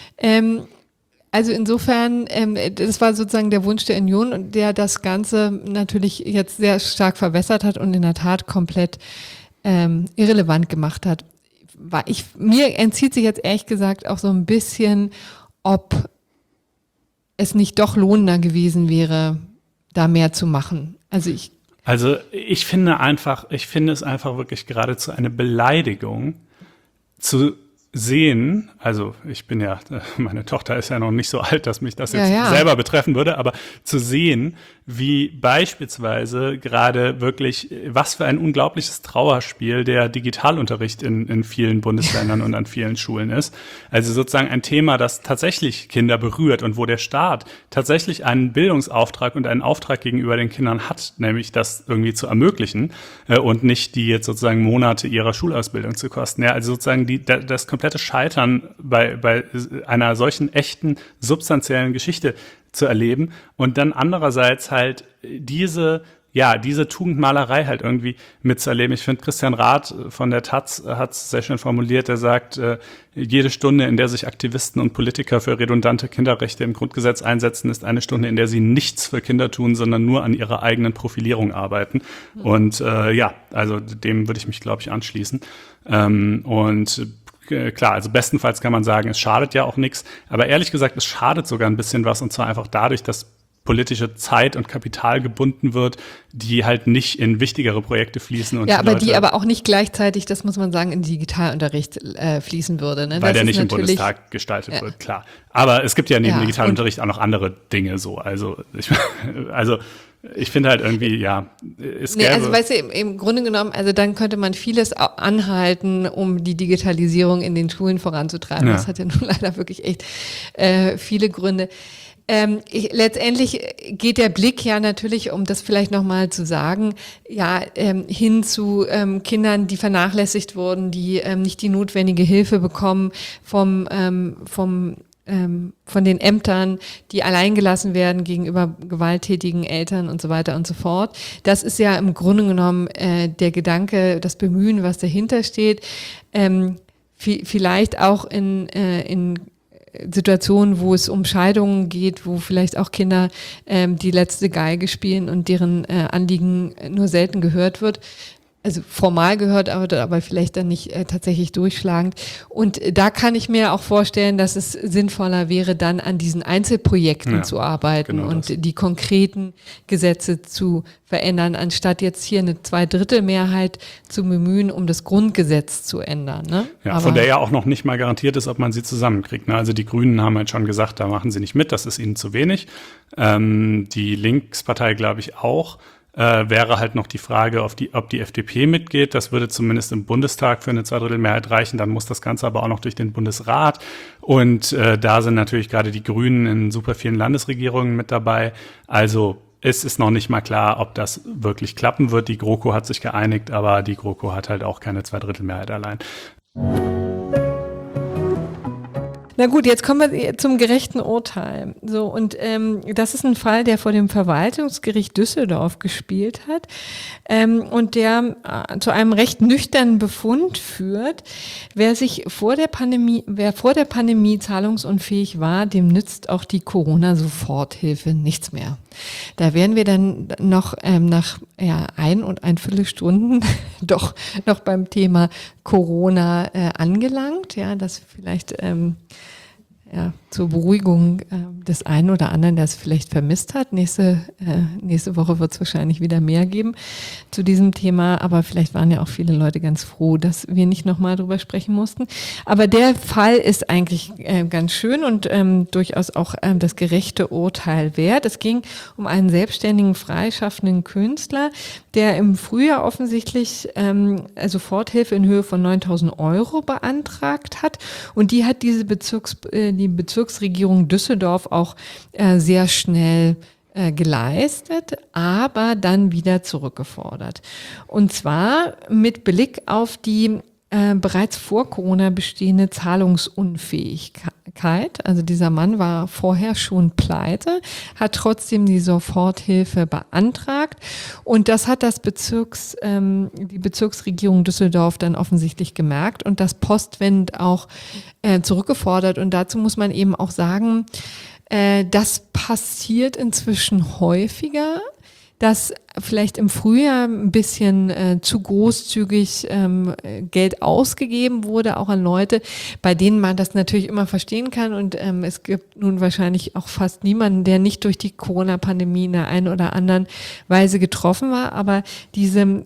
Also insofern, das war sozusagen der Wunsch der Union und der das Ganze natürlich jetzt sehr stark verwässert hat und in der Tat komplett irrelevant gemacht hat. Mir entzieht sich jetzt ehrlich gesagt auch so ein bisschen, ob es nicht doch lohnender gewesen wäre, da mehr zu machen. Also ich finde es einfach wirklich geradezu eine Beleidigung zu sehen, also meine Tochter ist ja noch nicht so alt, dass mich das jetzt selber betreffen würde, aber zu sehen, wie beispielsweise gerade wirklich, was für ein unglaubliches Trauerspiel der Digitalunterricht in vielen Bundesländern und an vielen Schulen ist. Also sozusagen ein Thema, das tatsächlich Kinder berührt und wo der Staat tatsächlich einen Bildungsauftrag und einen Auftrag gegenüber den Kindern hat, nämlich das irgendwie zu ermöglichen und nicht die jetzt sozusagen Monate ihrer Schulausbildung zu kosten. Ja, also sozusagen das komplette Scheitern bei einer solchen echten, substanziellen Geschichte zu erleben und dann andererseits halt diese Tugendmalerei halt irgendwie mitzuerleben. Ich finde, Christian Rath von der Taz hat es sehr schön formuliert. Er sagt, jede Stunde, in der sich Aktivisten und Politiker für redundante Kinderrechte im Grundgesetz einsetzen, ist eine Stunde, in der sie nichts für Kinder tun, sondern nur an ihrer eigenen Profilierung arbeiten. Und also dem würde ich mich, glaube ich, anschließen. Klar, also bestenfalls kann man sagen, es schadet ja auch nichts. Aber ehrlich gesagt, es schadet sogar ein bisschen was. Und zwar einfach dadurch, dass politische Zeit und Kapital gebunden wird, die halt nicht in wichtigere Projekte fließen. Und die aber auch nicht gleichzeitig, das muss man sagen, in Digitalunterricht fließen würde. Ne? Weil der nicht im Bundestag gestaltet wird, klar. Aber es gibt ja neben Digitalunterricht auch noch andere Dinge so. Also ich finde halt irgendwie, ja, es gäbe... Also weißt du, im Grunde genommen, also dann könnte man vieles anhalten, um die Digitalisierung in den Schulen voranzutreiben. Ja. Das hat ja nun leider wirklich echt viele Gründe. Letztendlich geht der Blick ja natürlich, um das vielleicht nochmal zu sagen, ja, hin zu Kindern, die vernachlässigt wurden, die nicht die notwendige Hilfe bekommen von den Ämtern, die alleingelassen werden gegenüber gewalttätigen Eltern und so weiter und so fort. Das ist ja im Grunde genommen der Gedanke, das Bemühen, was dahinter steht. Vielleicht auch in Situationen, wo es um Scheidungen geht, wo vielleicht auch Kinder die letzte Geige spielen und deren Anliegen nur selten gehört wird. Also formal gehört, aber vielleicht dann nicht tatsächlich durchschlagend. Und da kann ich mir auch vorstellen, dass es sinnvoller wäre, dann an diesen Einzelprojekten zu arbeiten und die konkreten Gesetze zu verändern, anstatt jetzt hier eine Zweidrittelmehrheit zu bemühen, um das Grundgesetz zu ändern. Ne? Ja, aber von der ja auch noch nicht mal garantiert ist, ob man sie zusammenkriegt. Ne? Also die Grünen haben halt schon gesagt, da machen sie nicht mit, das ist ihnen zu wenig. Die Linkspartei, glaube ich, auch. Wäre halt noch die Frage, ob die FDP mitgeht. Das würde zumindest im Bundestag für eine Zweidrittelmehrheit reichen. Dann muss das Ganze aber auch noch durch den Bundesrat. Und da sind natürlich gerade die Grünen in super vielen Landesregierungen mit dabei. Also es ist noch nicht mal klar, ob das wirklich klappen wird. Die GroKo hat sich geeinigt, aber die GroKo hat halt auch keine Zweidrittelmehrheit allein. Na gut, jetzt kommen wir zum gerechten Urteil. So, und das ist ein Fall, der vor dem Verwaltungsgericht Düsseldorf gespielt hat und der zu einem recht nüchternen Befund führt. Wer vor der Pandemie zahlungsunfähig war, dem nützt auch die Corona-Soforthilfe nichts mehr. Da werden wir dann noch nach 1,25 Stunden doch noch beim Thema Corona angelangt. Ja, das vielleicht zur Beruhigung des einen oder anderen, der es vielleicht vermisst hat. Nächste Woche wird es wahrscheinlich wieder mehr geben zu diesem Thema, aber vielleicht waren ja auch viele Leute ganz froh, dass wir nicht nochmal drüber sprechen mussten. Aber der Fall ist eigentlich ganz schön und durchaus auch das gerechte Urteil wert. Es ging um einen selbstständigen, freischaffenden Künstler, der im Frühjahr offensichtlich Soforthilfe in Höhe von 9.000 € beantragt hat und die hat die Bezirksregierung Düsseldorf auch sehr schnell geleistet, aber dann wieder zurückgefordert. Und zwar mit Blick auf die bereits vor Corona bestehende Zahlungsunfähigkeit. Also dieser Mann war vorher schon pleite, hat trotzdem die Soforthilfe beantragt und das hat die Bezirksregierung Düsseldorf dann offensichtlich gemerkt und das postwendend auch zurückgefordert. Und dazu muss man eben auch sagen, das passiert inzwischen häufiger, dass vielleicht im Frühjahr ein bisschen zu großzügig Geld ausgegeben wurde, auch an Leute, bei denen man das natürlich immer verstehen kann. Und es gibt nun wahrscheinlich auch fast niemanden, der nicht durch die Corona-Pandemie in der einen oder anderen Weise getroffen war. Aber diese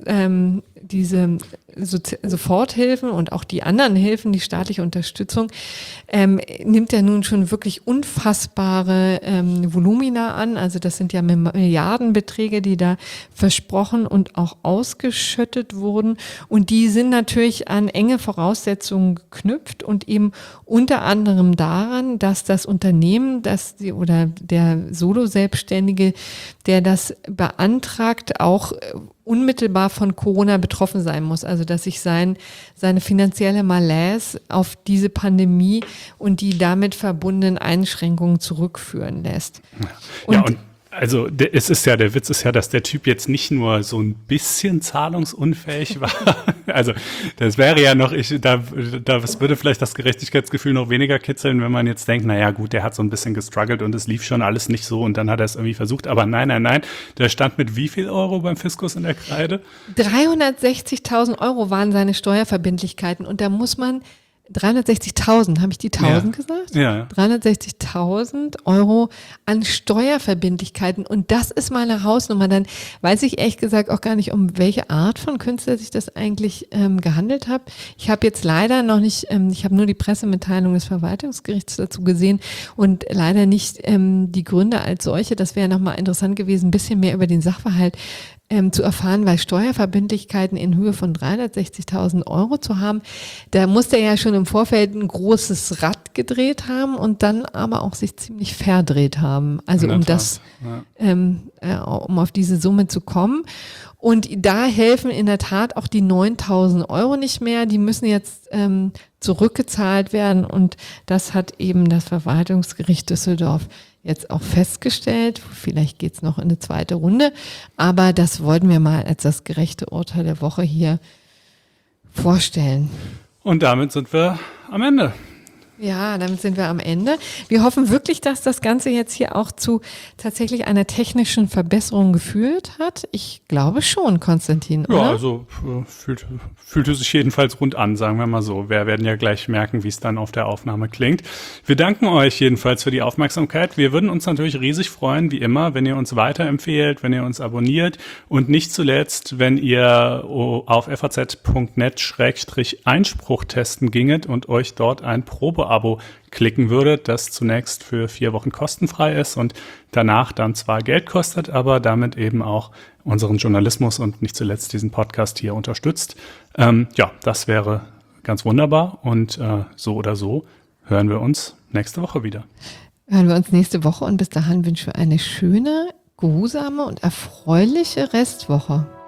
Soforthilfen und auch die anderen Hilfen, die staatliche Unterstützung, nimmt ja nun schon wirklich unfassbare Volumina an. Also das sind ja Milliardenbeträge, die da versprochen und auch ausgeschüttet wurden. Und die sind natürlich an enge Voraussetzungen geknüpft und eben unter anderem daran, dass das Unternehmen, oder der Solo-Selbstständige, der das beantragt, auch unmittelbar von Corona betroffen sein muss. Also dass sich seine finanzielle Malaise auf diese Pandemie und die damit verbundenen Einschränkungen zurückführen lässt. Und also der Witz ist ja, dass der Typ jetzt nicht nur so ein bisschen zahlungsunfähig war. Also das wäre ja noch, das würde vielleicht das Gerechtigkeitsgefühl noch weniger kitzeln, wenn man jetzt denkt, naja gut, der hat so ein bisschen gestruggelt und es lief schon alles nicht so und dann hat er es irgendwie versucht. Aber nein, der stand mit wie viel Euro beim Fiskus in der Kreide? 360.000 € waren seine Steuerverbindlichkeiten und da muss man 360.000, habe ich die 1000 gesagt? Ja. 360.000 Euro an Steuerverbindlichkeiten. Und das ist mal eine Hausnummer. Dann weiß ich ehrlich gesagt auch gar nicht, um welche Art von Künstler sich das eigentlich gehandelt hat. Ich habe jetzt leider noch nicht, ich habe nur die Pressemitteilung des Verwaltungsgerichts dazu gesehen und leider nicht die Gründe als solche. Das wäre nochmal interessant gewesen, ein bisschen mehr über den Sachverhalt zu erfahren, weil Steuerverbindlichkeiten in Höhe von 360.000 Euro zu haben, da muss der ja schon im Vorfeld ein großes Rad gedreht haben und dann aber auch sich ziemlich verdreht haben. Also um das, um auf diese Summe zu kommen. Und da helfen in der Tat auch die 9.000 Euro nicht mehr. Die müssen jetzt zurückgezahlt werden und das hat eben das Verwaltungsgericht Düsseldorf jetzt auch festgestellt. Vielleicht geht's noch in eine zweite Runde, aber das wollten wir mal als das gerechte Urteil der Woche hier vorstellen. Und damit sind wir am Ende. Ja, damit sind wir am Ende. Wir hoffen wirklich, dass das Ganze jetzt hier auch zu tatsächlich einer technischen Verbesserung geführt hat. Ich glaube schon, Konstantin, oder? Ja, also fühlte sich jedenfalls rund an, sagen wir mal so. Wir werden ja gleich merken, wie es dann auf der Aufnahme klingt. Wir danken euch jedenfalls für die Aufmerksamkeit. Wir würden uns natürlich riesig freuen, wie immer, wenn ihr uns weiterempfehlt, wenn ihr uns abonniert und nicht zuletzt, wenn ihr auf faz.net/Einspruch testen ginget und euch dort ein Probeabo klicken würdet, das zunächst für 4 Wochen kostenfrei ist und danach dann zwar Geld kostet, aber damit eben auch unseren Journalismus und nicht zuletzt diesen Podcast hier unterstützt. Ja, das wäre ganz wunderbar und so oder so hören wir uns nächste Woche wieder. Hören wir uns nächste Woche und bis dahin wünschen wir eine schöne, geruhsame und erfreuliche Restwoche.